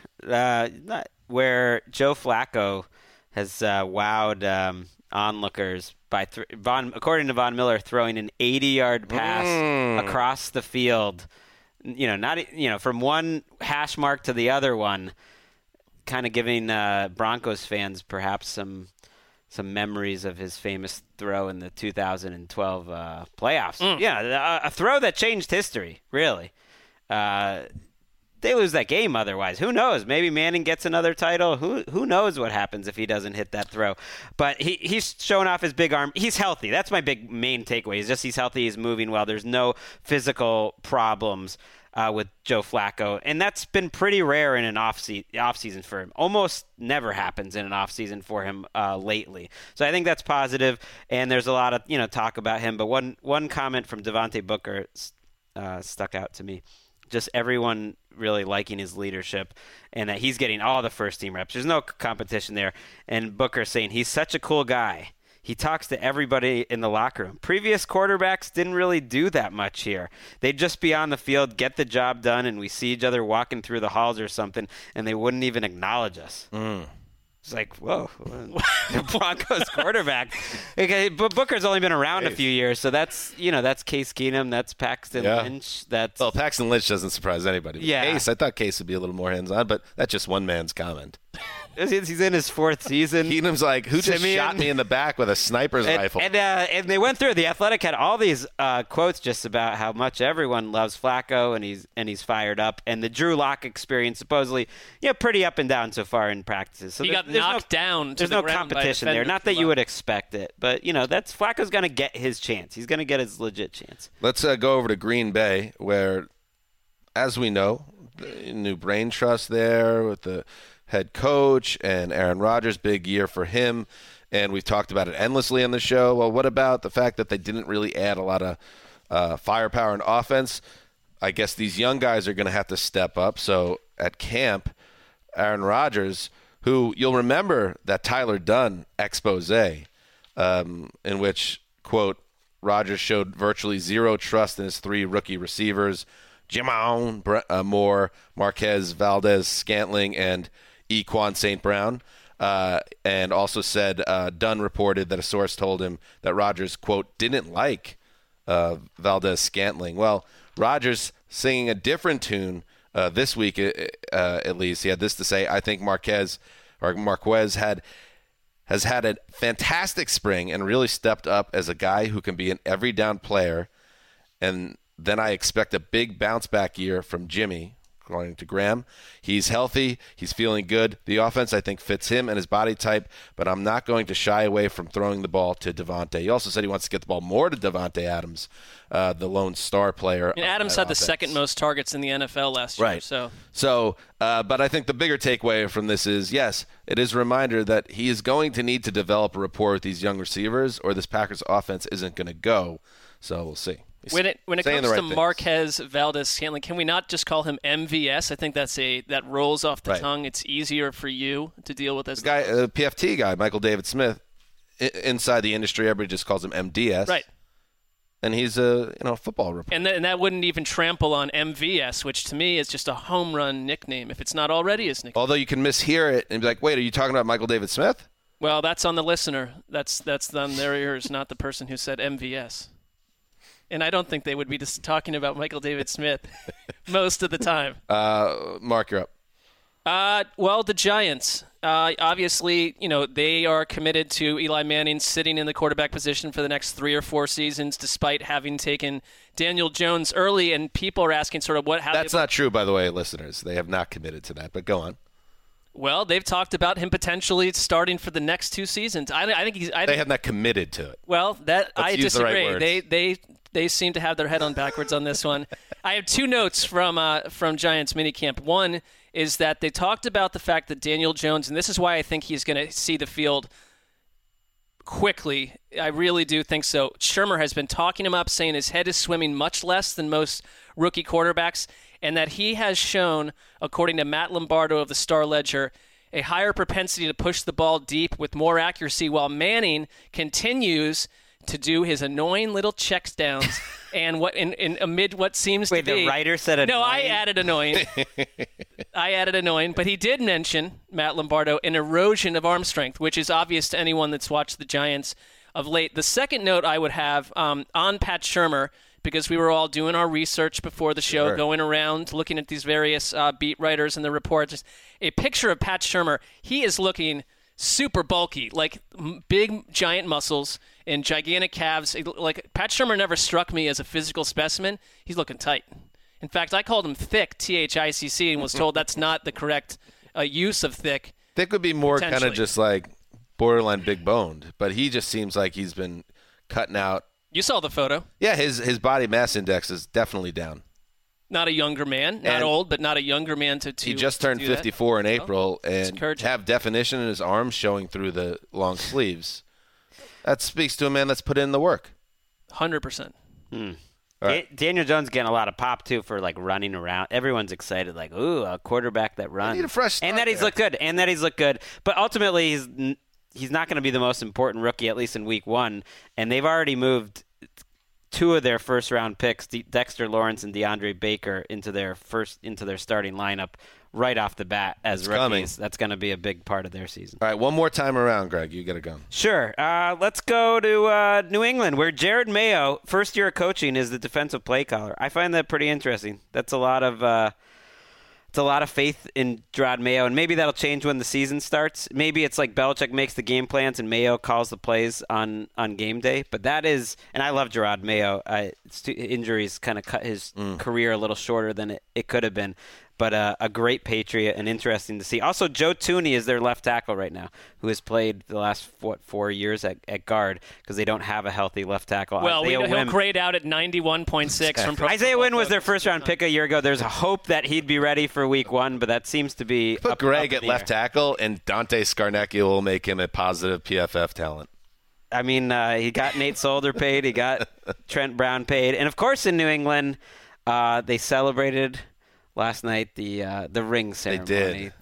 where Joe Flacco has wowed onlookers by according to Von Miller, throwing an 80-yard pass across the field. From one hash mark to the other one, kind of giving Broncos fans perhaps some memories of his famous throw in the 2012 playoffs. Yeah, a throw that changed history, really. They lose that game otherwise. Who knows? Maybe Manning gets another title. Who knows what happens if he doesn't hit that throw? But he's showing off his big arm. He's healthy. That's my main takeaway. He's healthy. He's moving well. There's no physical problems with Joe Flacco. And that's been pretty rare in an offseason for him. Almost never happens in an offseason for him lately. So I think that's positive. And there's a lot of talk about him. But one comment from Devontae Booker stuck out to me. Just everyone really liking his leadership and that he's getting all the first-team reps. There's no competition there. And Booker saying he's such a cool guy. He talks to everybody in the locker room. Previous quarterbacks didn't really do that much here. They'd just be on the field, get the job done, and we see each other walking through the halls or something, and they wouldn't even acknowledge us. It's like, whoa, the Broncos quarterback. Okay, but Booker's only been around a few years, so that's Case Keenum, that's Paxton Lynch. Well, Paxton Lynch doesn't surprise anybody. Yeah. Case, I thought Case would be a little more hands-on, but that's just one man's comment. He's in his 4th season. Keenum's like, who just shot me in the back with a sniper's rifle? And they went through. The Athletic had all these quotes just about how much everyone loves Flacco and he's fired up. And the Drew Lock experience supposedly, pretty up and down so far in practices. So he got knocked down. There's no competition there. Not that you would expect it, but that's Flacco's going to get his chance. He's going to get his legit chance. Let's go over to Green Bay, where, as we know, the new brain trust there with the head coach and Aaron Rodgers, big year for him. And we've talked about it endlessly on the show. Well, what about the fact that they didn't really add a lot of firepower and offense? I guess these young guys are going to have to step up. So at camp, Aaron Rodgers, who you'll remember that Tyler Dunne expose in which, quote, Rodgers showed virtually zero trust in his 3 rookie receivers, Jamon Moore, Marquez Valdez-Scantling, and Equan St. Brown. And also said Dunn reported that a source told him that Rodgers, quote, didn't like Valdez-Scantling. Well, Rodgers singing a different tune this week, at least. He had this to say: I think Marquez has had a fantastic spring and really stepped up as a guy who can be an every down player. And then I expect a big bounce back year from Jimmy, according to Graham. He's healthy. He's feeling good. The offense, I think, fits him and his body type, but I'm not going to shy away from throwing the ball to Devontae. He also said he wants to get the ball more to Devontae Adams, the lone star player. And Adams had the second most targets in the NFL last year. Right. So, but I think the bigger takeaway from this is, yes, it is a reminder that he is going to need to develop a rapport with these young receivers, or this Packers offense isn't going to go. So we'll see. When it comes to Marquez Valdez-Scantling, can we not just call him MVS? I think that rolls off the tongue. It's easier for you to deal with this. The guy, PFT guy, Michael David Smith, inside the industry, everybody just calls him MDS. Right. And he's a football reporter. And that wouldn't even trample on MVS, which to me is just a home run nickname, if it's not already his nickname. Although you can mishear it and be like, wait, are you talking about Michael David Smith? Well, that's on the listener. That's on their ears, not the person who said MVS. And I don't think they would be just talking about Michael David Smith most of the time. Mark, you're up. Well, the Giants, obviously, they are committed to Eli Manning sitting in the quarterback position for the next 3 or 4 seasons, despite having taken Daniel Jones early. And people are asking sort of That's not true, by the way, listeners. They have not committed to that, but go on. Well, they've talked about him potentially starting for the next 2 seasons. I think they have not committed to it. Well, I disagree. Right, they seem to have their head on backwards on this one. I have 2 notes from Giants minicamp. One is that they talked about the fact that Daniel Jones, and this is why I think he's going to see the field quickly. I really do think so. Shermer has been talking him up, saying his head is swimming much less than most rookie quarterbacks, and that he has shown, according to Matt Lombardo of the Star-Ledger, a higher propensity to push the ball deep with more accuracy, while Manning continues to do his annoying little checks downs and amid what seems to be... Wait, the writer said annoying? No, I added annoying. But he did mention, Matt Lombardo, an erosion of arm strength, which is obvious to anyone that's watched the Giants of late. The second note I would have on Pat Shurmur, because we were all doing our research before the show, going around looking at these various beat writers and the reports, a picture of Pat Shurmur. He is looking super bulky, like big giant muscles and gigantic calves. Like, Pat Shurmur never struck me as a physical specimen. He's looking tight. In fact, I called him thick, T-H-I-C-C, and was told that's not the correct use of thick. Thick would be more kind of just like borderline big boned, but he just seems like he's been cutting out. You saw the photo. Yeah, his body mass index is definitely down. Not a younger man, not old, but not a younger man to he just turned 54 in April and have definition in his arms showing through the long sleeves. That speaks to a man that's put in the work. 100%. Right. Daniel Jones getting a lot of pop, too, for, running around. Everyone's excited, ooh, a quarterback that runs. Need a fresh start and that he's looked good. But ultimately, he's not going to be the most important rookie, at least in week 1. And they've already moved 2 of their first-round picks, Dexter Lawrence and DeAndre Baker, into their starting lineup right off the bat as rookies. Coming. That's going to be a big part of their season. All right, one more time around, Greg. You got to go. Sure. Let's go to New England, where Jared Mayo, first year of coaching, is the defensive play caller. I find that pretty interesting. That's a lot of faith in Gerard Mayo, and maybe that'll change when the season starts. Maybe it's like Belichick makes the game plans and Mayo calls the plays on game day. But that is, and I love Gerard Mayo. Injuries kind of cut his career a little shorter than it could have been. But a great Patriot and interesting to see. Also, Joe Thuney is their left tackle right now, who has played the last 4 years at guard because they don't have a healthy left tackle. Well, he'll grade out at 91.6 from Pro Isaiah Wynn was their first-round pick a year ago. There's a hope that he'd be ready for week 1, but that seems to be Put Greg at left tackle, and Dante Scarnecchia will make him a positive PFF talent. I mean, he got Nate Solder paid. He got Trent Brown paid. And, of course, in New England, they celebrated last night the ring ceremony. They did. The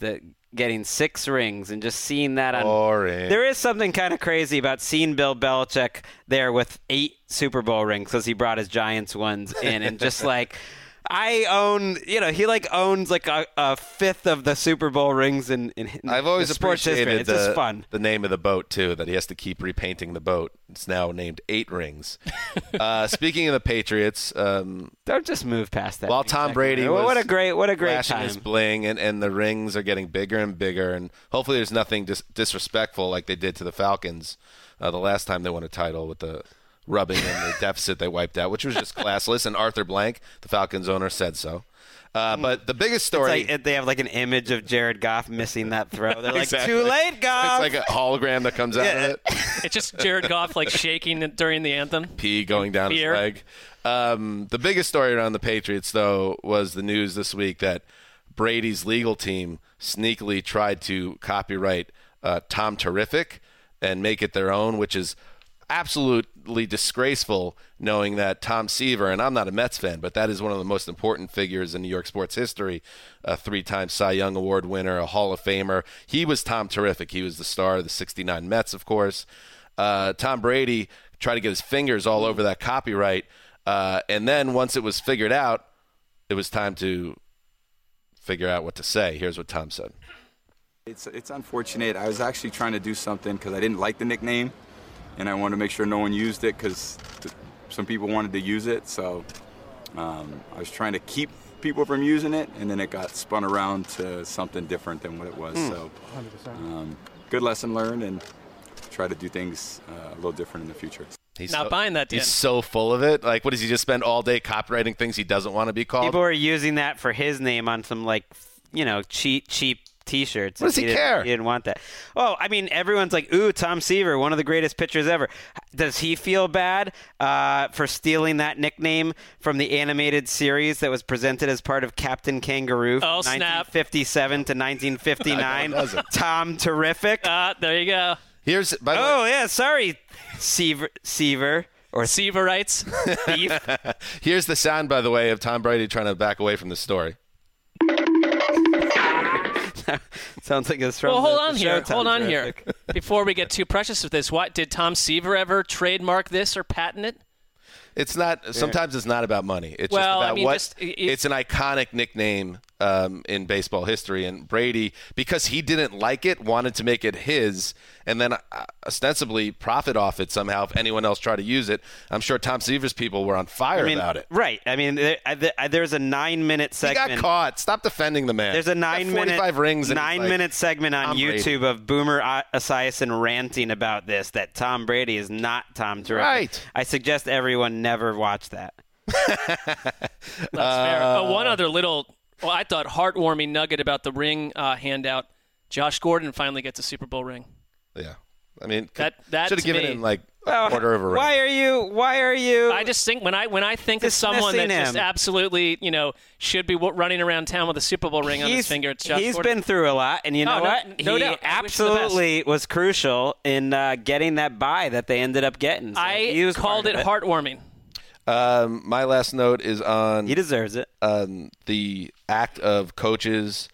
getting 6 rings and just seeing that on. Boring. There is something kind of crazy about seeing Bill Belichick there with 8 Super Bowl rings because he brought his Giants ones in, and just like. I own, he owns like a fifth of the Super Bowl rings in I've always sports history. appreciated It's just fun. the name of the boat too. That he has to keep repainting the boat. It's now named 8 Rings. Speaking of the Patriots, don't just move past that. While Tom Brady was what a great flashing time. his bling, and the rings are getting bigger and bigger, and hopefully there's nothing disrespectful like they did to the Falcons the last time they won a title with the rubbing in the deficit they wiped out, which was just classless. And Arthur Blank, the Falcons owner, said so. But the biggest story... they have like an image of Jared Goff missing that throw. They're like, Exactly. Too late, Goff! It's like a hologram that comes out of it. It's just Jared Goff like shaking it during the anthem. Pee going down his Fear. leg. The biggest story around the Patriots, though, was the news this week that Brady's legal team sneakily tried to copyright Tom Terrific and make it their own, which is absolutely disgraceful, knowing that Tom Seaver, and I'm not a Mets fan, but that is one of the most important figures in New York sports history, a 3-time Cy Young Award winner, a Hall of Famer. He was Tom Terrific. He was the star of the 69 Mets, of course. Tom Brady tried to get his fingers all over that copyright, and then once it was figured out, it was time to figure out what to say. Here's what Tom said. It's unfortunate. I was actually trying to do something because I didn't like the nickname, and I wanted to make sure no one used it because some people wanted to use it. So I was trying to keep people from using it, and then it got spun around to something different than what it was. So good lesson learned, and try to do things a little different in the future. He's Not buying that, Dan. He's so full of it. Like, what does he just spend all day copywriting things he doesn't want to be called? People are using that for his name on some cheap T-shirts. What does he care? He didn't want that. Oh, I mean, everyone's like, "Ooh, Tom Seaver, one of the greatest pitchers ever." Does he feel bad for stealing that nickname from the animated series that was presented as part of Captain Kangaroo from 1957 to 1959? Tom Terrific. There you go. Here's by the Oh yeah, sorry, Seaver or Seaverites. Thief. Here's the sound, by the way, of Tom Brady trying to back away from the story. Sounds like it's from. Well, hold the on show here. Tom Hold on Terrific. here. Before we get too precious with this, what did Tom Seaver ever trademark this or patent it? It's not. Sometimes it's not about money. It's Well, just about I mean, what. it- It's an iconic nickname in baseball history, and Brady, because he didn't like it, wanted to make it his, and then ostensibly profit off it somehow. If anyone else tried to use it, I'm sure Tom Seaver's people were on fire about it. Right. I mean, there's a 9-minute He segment. got caught. Stop defending the man. There's a He's got 9-minute 45 rings. and he's like, 9-minute segment on Tom Brady. YouTube of Boomer Esiason ranting about this, that Tom Brady is not Tom Terrific. Right. I suggest everyone never watch that. That's fair. One other little, I thought, heartwarming nugget about the ring handout. Josh Gordon finally gets a Super Bowl ring. Yeah. I mean, That should have to given me- him like a quarter of a ring. Why are you? I just think when I think of someone that dismissing just him. absolutely should be running around town with a Super Bowl ring on his finger, it's Josh He's Gordon. been through a lot, and you know no what? doubt. He I wish him the best. absolutely was crucial in getting that bye that they ended up getting. So he I was called part it of heartwarming. My last note is on He deserves it. the act of coaches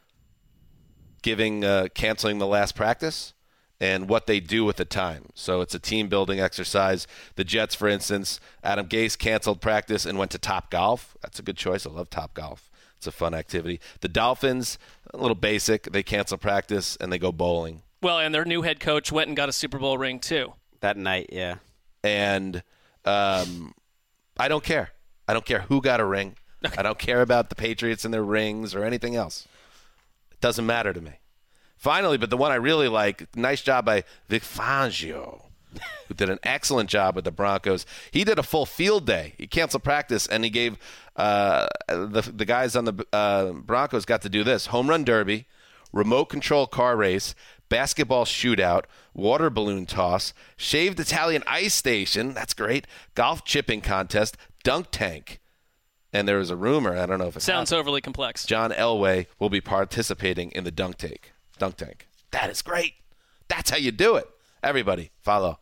canceling the last practice and what they do with the time. So it's a team-building exercise. The Jets, for instance, Adam Gase canceled practice and went to Top Golf. That's a good choice. I love Top Golf. It's a fun activity. The Dolphins, a little basic. They cancel practice and they go bowling. Well, and their new head coach went and got a Super Bowl ring too. That night, yeah. And I don't care. I don't care who got a ring. I don't care about the Patriots and their rings or anything else. It doesn't matter to me. Finally, but the one I really like, nice job by Vic Fangio, who did an excellent job with the Broncos. He did a full field day. He canceled practice, and he gave the guys on the Broncos got to do this: home run derby, remote control car race, basketball shootout, water balloon toss, shaved Italian ice station, that's great, golf chipping contest, dunk tank. And there was a rumor, I don't know if it Sounds overly complex. John Elway will be participating in the dunk tank. That is great. That's how you do it. Everybody, follow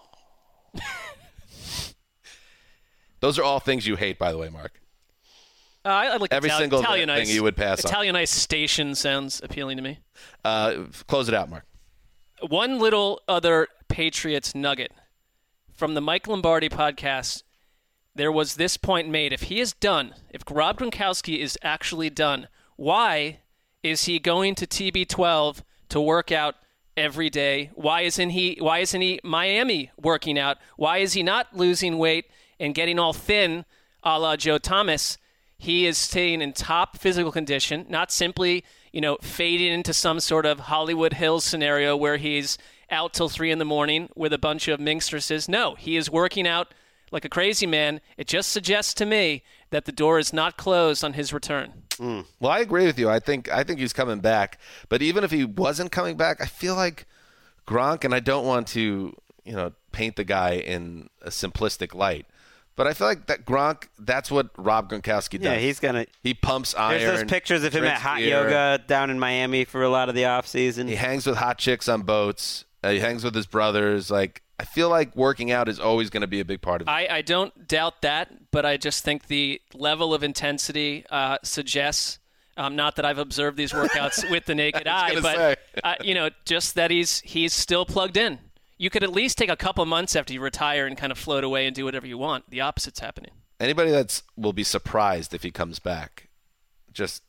Fangio. Those are all things you hate, by the way, Mark. I like Every single Italian thing ice. you would pass on. Italian ice station sounds appealing to me. Close it out, Mark. One little other Patriots nugget from the Mike Lombardi podcast. There was this point made. If he is done, if Rob Gronkowski is actually done, why is he going to TB12 to work out every day? Why isn't he Miami working out? Why is he not losing weight and getting all thin a la Joe Thomas? He is staying in top physical condition, not simply, fading into some sort of Hollywood Hills scenario where he's out till 3 a.m. with a bunch of minstresses. No, he is working out like a crazy man. It just suggests to me that the door is not closed on his return. Well, I agree with you. I think he's coming back. But even if he wasn't coming back, I feel like Gronk, and I don't want to, paint the guy in a simplistic light, but I feel like that Gronk, that's what Rob Gronkowski does. Yeah, he pumps iron. There's those pictures of him at hot yoga down in Miami for a lot of the offseason. He hangs with hot chicks on boats. He hangs with his brothers. Like, I feel like working out is always going to be a big part of it. I don't doubt that, but I just think the level of intensity suggests, not that I've observed these workouts with the naked eye, but just that he's still plugged in. You could at least take a couple months after you retire and kind of float away and do whatever you want. The opposite's happening. Anybody will be surprised if he comes back. Just,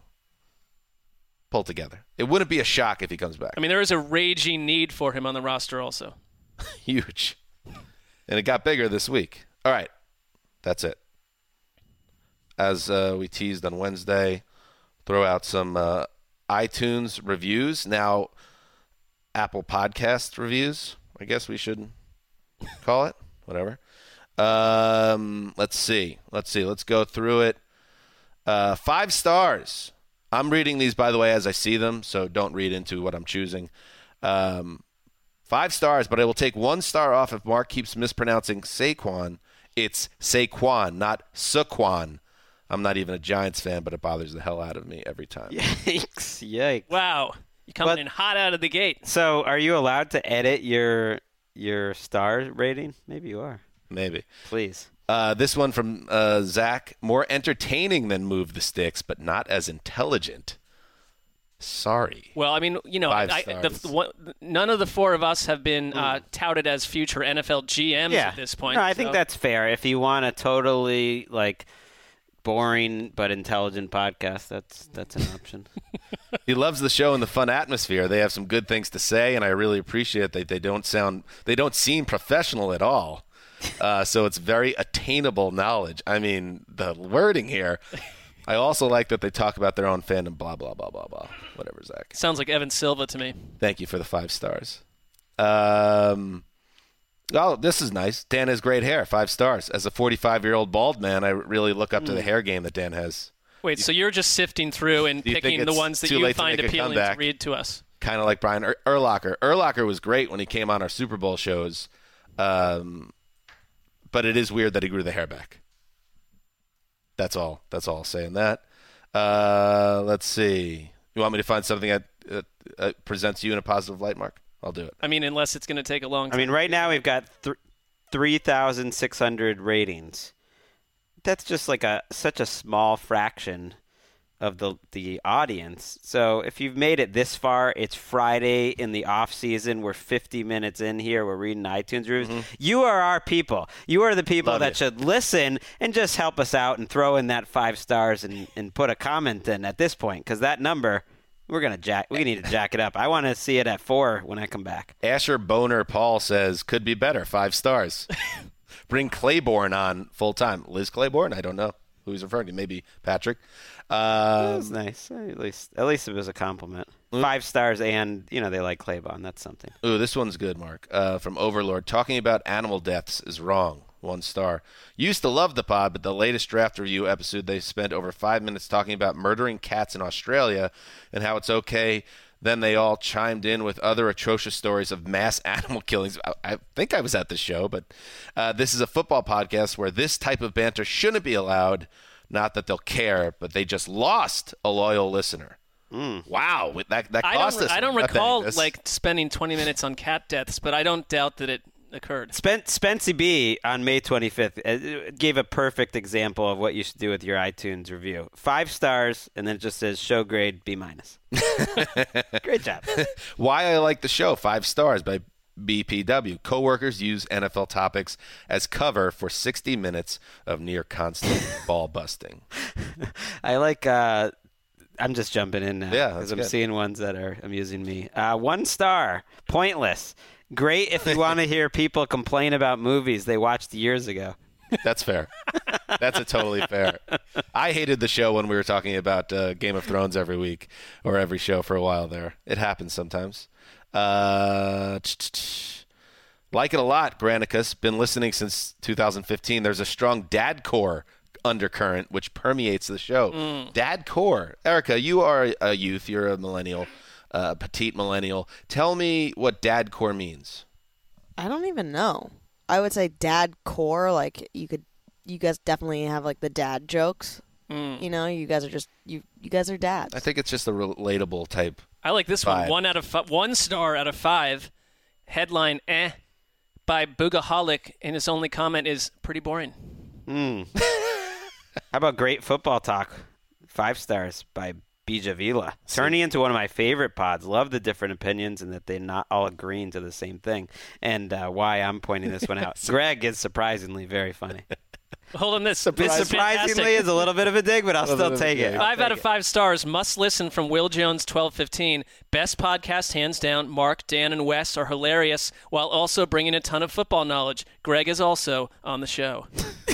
pull together. It wouldn't be a shock if he comes back. I mean, there is a raging need for him on the roster also. Huge. And it got bigger this week. All right. That's it. As we teased on Wednesday, throw out some iTunes reviews. Now, Apple Podcast reviews, I guess we should call it. Whatever. Let's see. Let's go through it. 5 stars. I'm reading these, by the way, as I see them, so don't read into what I'm choosing. 5 stars, but I will take 1 star off if Mark keeps mispronouncing Saquon. It's Saquon, not Saquon. I'm not even a Giants fan, but it bothers the hell out of me every time. Yikes. Wow. You're coming in hot out of the gate. So are you allowed to edit your star rating? Maybe you are. Maybe. Please. This one from Zach. More entertaining than Move the Sticks, but not as intelligent. Sorry. Well, I mean, none of the 4 of us have been touted as future NFL GMs at this point. No, I think that's fair. If you want a totally boring but intelligent podcast, that's an option. He loves the show and the fun atmosphere. They have some good things to say, and I really appreciate that they don't seem professional at all. So it's very attainable knowledge. I mean, the wording here. I also like that they talk about their own fandom, blah, blah, blah, blah, blah. Whatever, Zach. Sounds like Evan Silva to me. Thank you for the 5 stars. This is nice. Dan has great hair, 5 stars. As a 45-year-old bald man, I really look up to the hair game that Dan has. Wait, so you're just sifting through and picking the ones that you find appealing to read to us? Kind of like Brian Urlacher. Urlacher was great when he came on our Super Bowl shows, but it is weird that he grew the hair back. That's all I'll say on that. Let's see. You want me to find something that presents you in a positive light, Mark? I'll do it. I mean, unless it's going to take a long time. I mean, right now we've got 3,600 ratings. That's just such a small fraction of the audience. So if you've made it this far, it's Friday in the off season. We're 50 minutes in here. We're reading iTunes reviews. Mm-hmm. You are our people. You are the people that should listen and just help us out and throw in that 5 stars and put a comment in at this point, because that number, we need to jack it up. I want to see it at 4 when I come back. Asher Boner Paul says, could be better, 5 stars. Bring Claiborne on full time. Liz Claiborne? I don't know who he's referring to. Maybe Patrick. That was nice. At least it was a compliment. 5 stars, and they like Claiborne. That's something. Ooh, this one's good, Mark. From Overlord. Talking about animal deaths is wrong. 1 star. Used to love the pod, but the latest draft review episode, they spent over 5 minutes talking about murdering cats in Australia and how it's okay. Then they all chimed in with other atrocious stories of mass animal killings. I think I was at the show, but this is a football podcast where this type of banter shouldn't be allowed. Not that they'll care, but they just lost a loyal listener. Wow, that cost us. I don't recall spending 20 minutes on cat deaths, but I don't doubt that it occurred. Spency B on May 25th gave a perfect example of what you should do with your iTunes review. 5 stars, and then it just says show grade B-. Great job. Why I like the show, 5 stars by BPW. Coworkers use NFL topics as cover for 60 minutes of near constant ball busting. I like I'm just jumping in now because I'm good. seeing ones that are amusing me. 1 star, pointless. Great if you want to hear people complain about movies they watched years ago. That's fair. That's a totally fair. I hated the show when we were talking about Game of Thrones every week or every show for a while there. It happens sometimes. Like it a lot, Granicus. Been listening since 2015. There's a strong dadcore undercurrent which permeates the show. Dadcore. Erica, you are a youth. You're a millennial, petite millennial. Tell me what dadcore means. I don't even know. I would say dadcore. Like you guys definitely have like the dad jokes. You know, you guys are just you guys are dads. I think it's just a relatable type. I like this vibe. one. 1 star out of 5. Headline, by Boogaholic, and his only comment is pretty boring. How about Great Football Talk? 5 stars by Bijavila. Turning into one of my favorite pods. Love the different opinions and that they're not all agreeing to the same thing. And why I'm pointing this one out. Greg is surprisingly very funny. Hold on, this Surprisingly is a little bit of a dig, but I'll still take it. 5 out of 5 stars. Must listen from Will Jones, 1215. Best podcast, hands down. Mark, Dan, and Wes are hilarious while also bringing a ton of football knowledge. Greg is also on the show.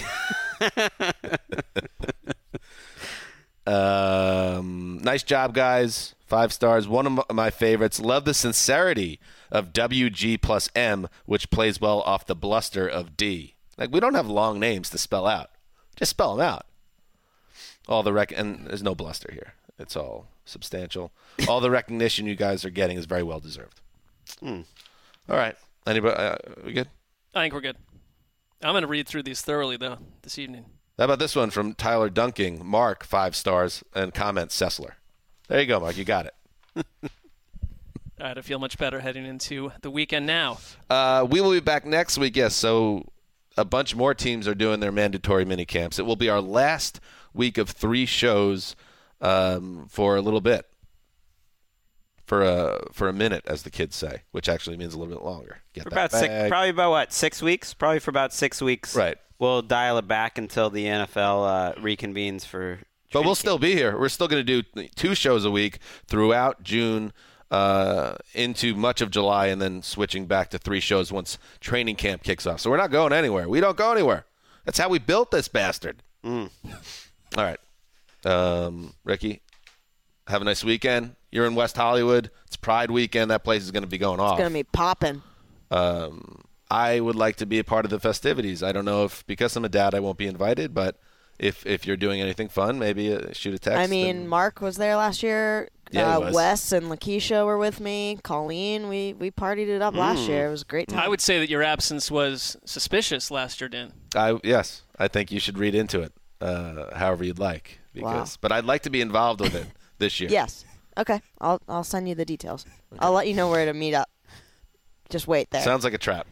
Nice job, guys. 5 stars. One of my favorites. Love the sincerity of WG plus M, which plays well off the bluster of D. Like, we don't have long names to spell out. Just spell them out. And there's no bluster here. It's all substantial. All the recognition you guys are getting is very well deserved. All right. Anybody? We good? I think we're good. I'm going to read through these thoroughly, though, this evening. How about this one from Tyler Dunking? Mark, 5 stars, and comment Sessler. There you go, Mark. You got it. All right, I feel much better heading into the weekend now. We will be back next week, yes. So a bunch more teams are doing their mandatory mini camps. It will be our last week of 3 shows for a little bit. For a minute, as the kids say, which actually means a little bit longer. Probably about what, 6 weeks? Probably for about 6 weeks. Right. We'll dial it back until the NFL reconvenes for. But we'll still be here. We're still going to do 2 shows a week throughout June into much of July, and then switching back to 3 shows once training camp kicks off. So we're not going anywhere. We don't go anywhere. That's how we built this bastard. All right. Ricky, have a nice weekend. You're in West Hollywood. It's Pride weekend. That place is going to be going off. It's going to be popping. I would like to be a part of the festivities. I don't know if, because I'm a dad, I won't be invited, but if you're doing anything fun, maybe shoot a text. I mean, Mark was there last year. Yeah, he was. Wes and Lakeisha were with me. Colleen, we partied it up last year. It was a great time. I would say that your absence was suspicious last year, Dan. Yes, I think you should read into it however you'd like. But I'd like to be involved with it this year. Yes. Okay. I'll send you the details. Okay. I'll let you know where to meet up. Just wait there. Sounds like a trap.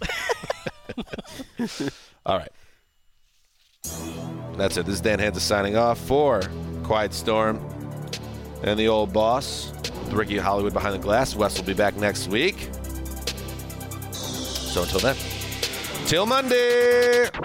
All right. That's it. This is Dan Hanzus signing off for Quiet Storm and the old boss, Ricky Hollywood behind the glass. Wes will be back next week. So until then, till Monday.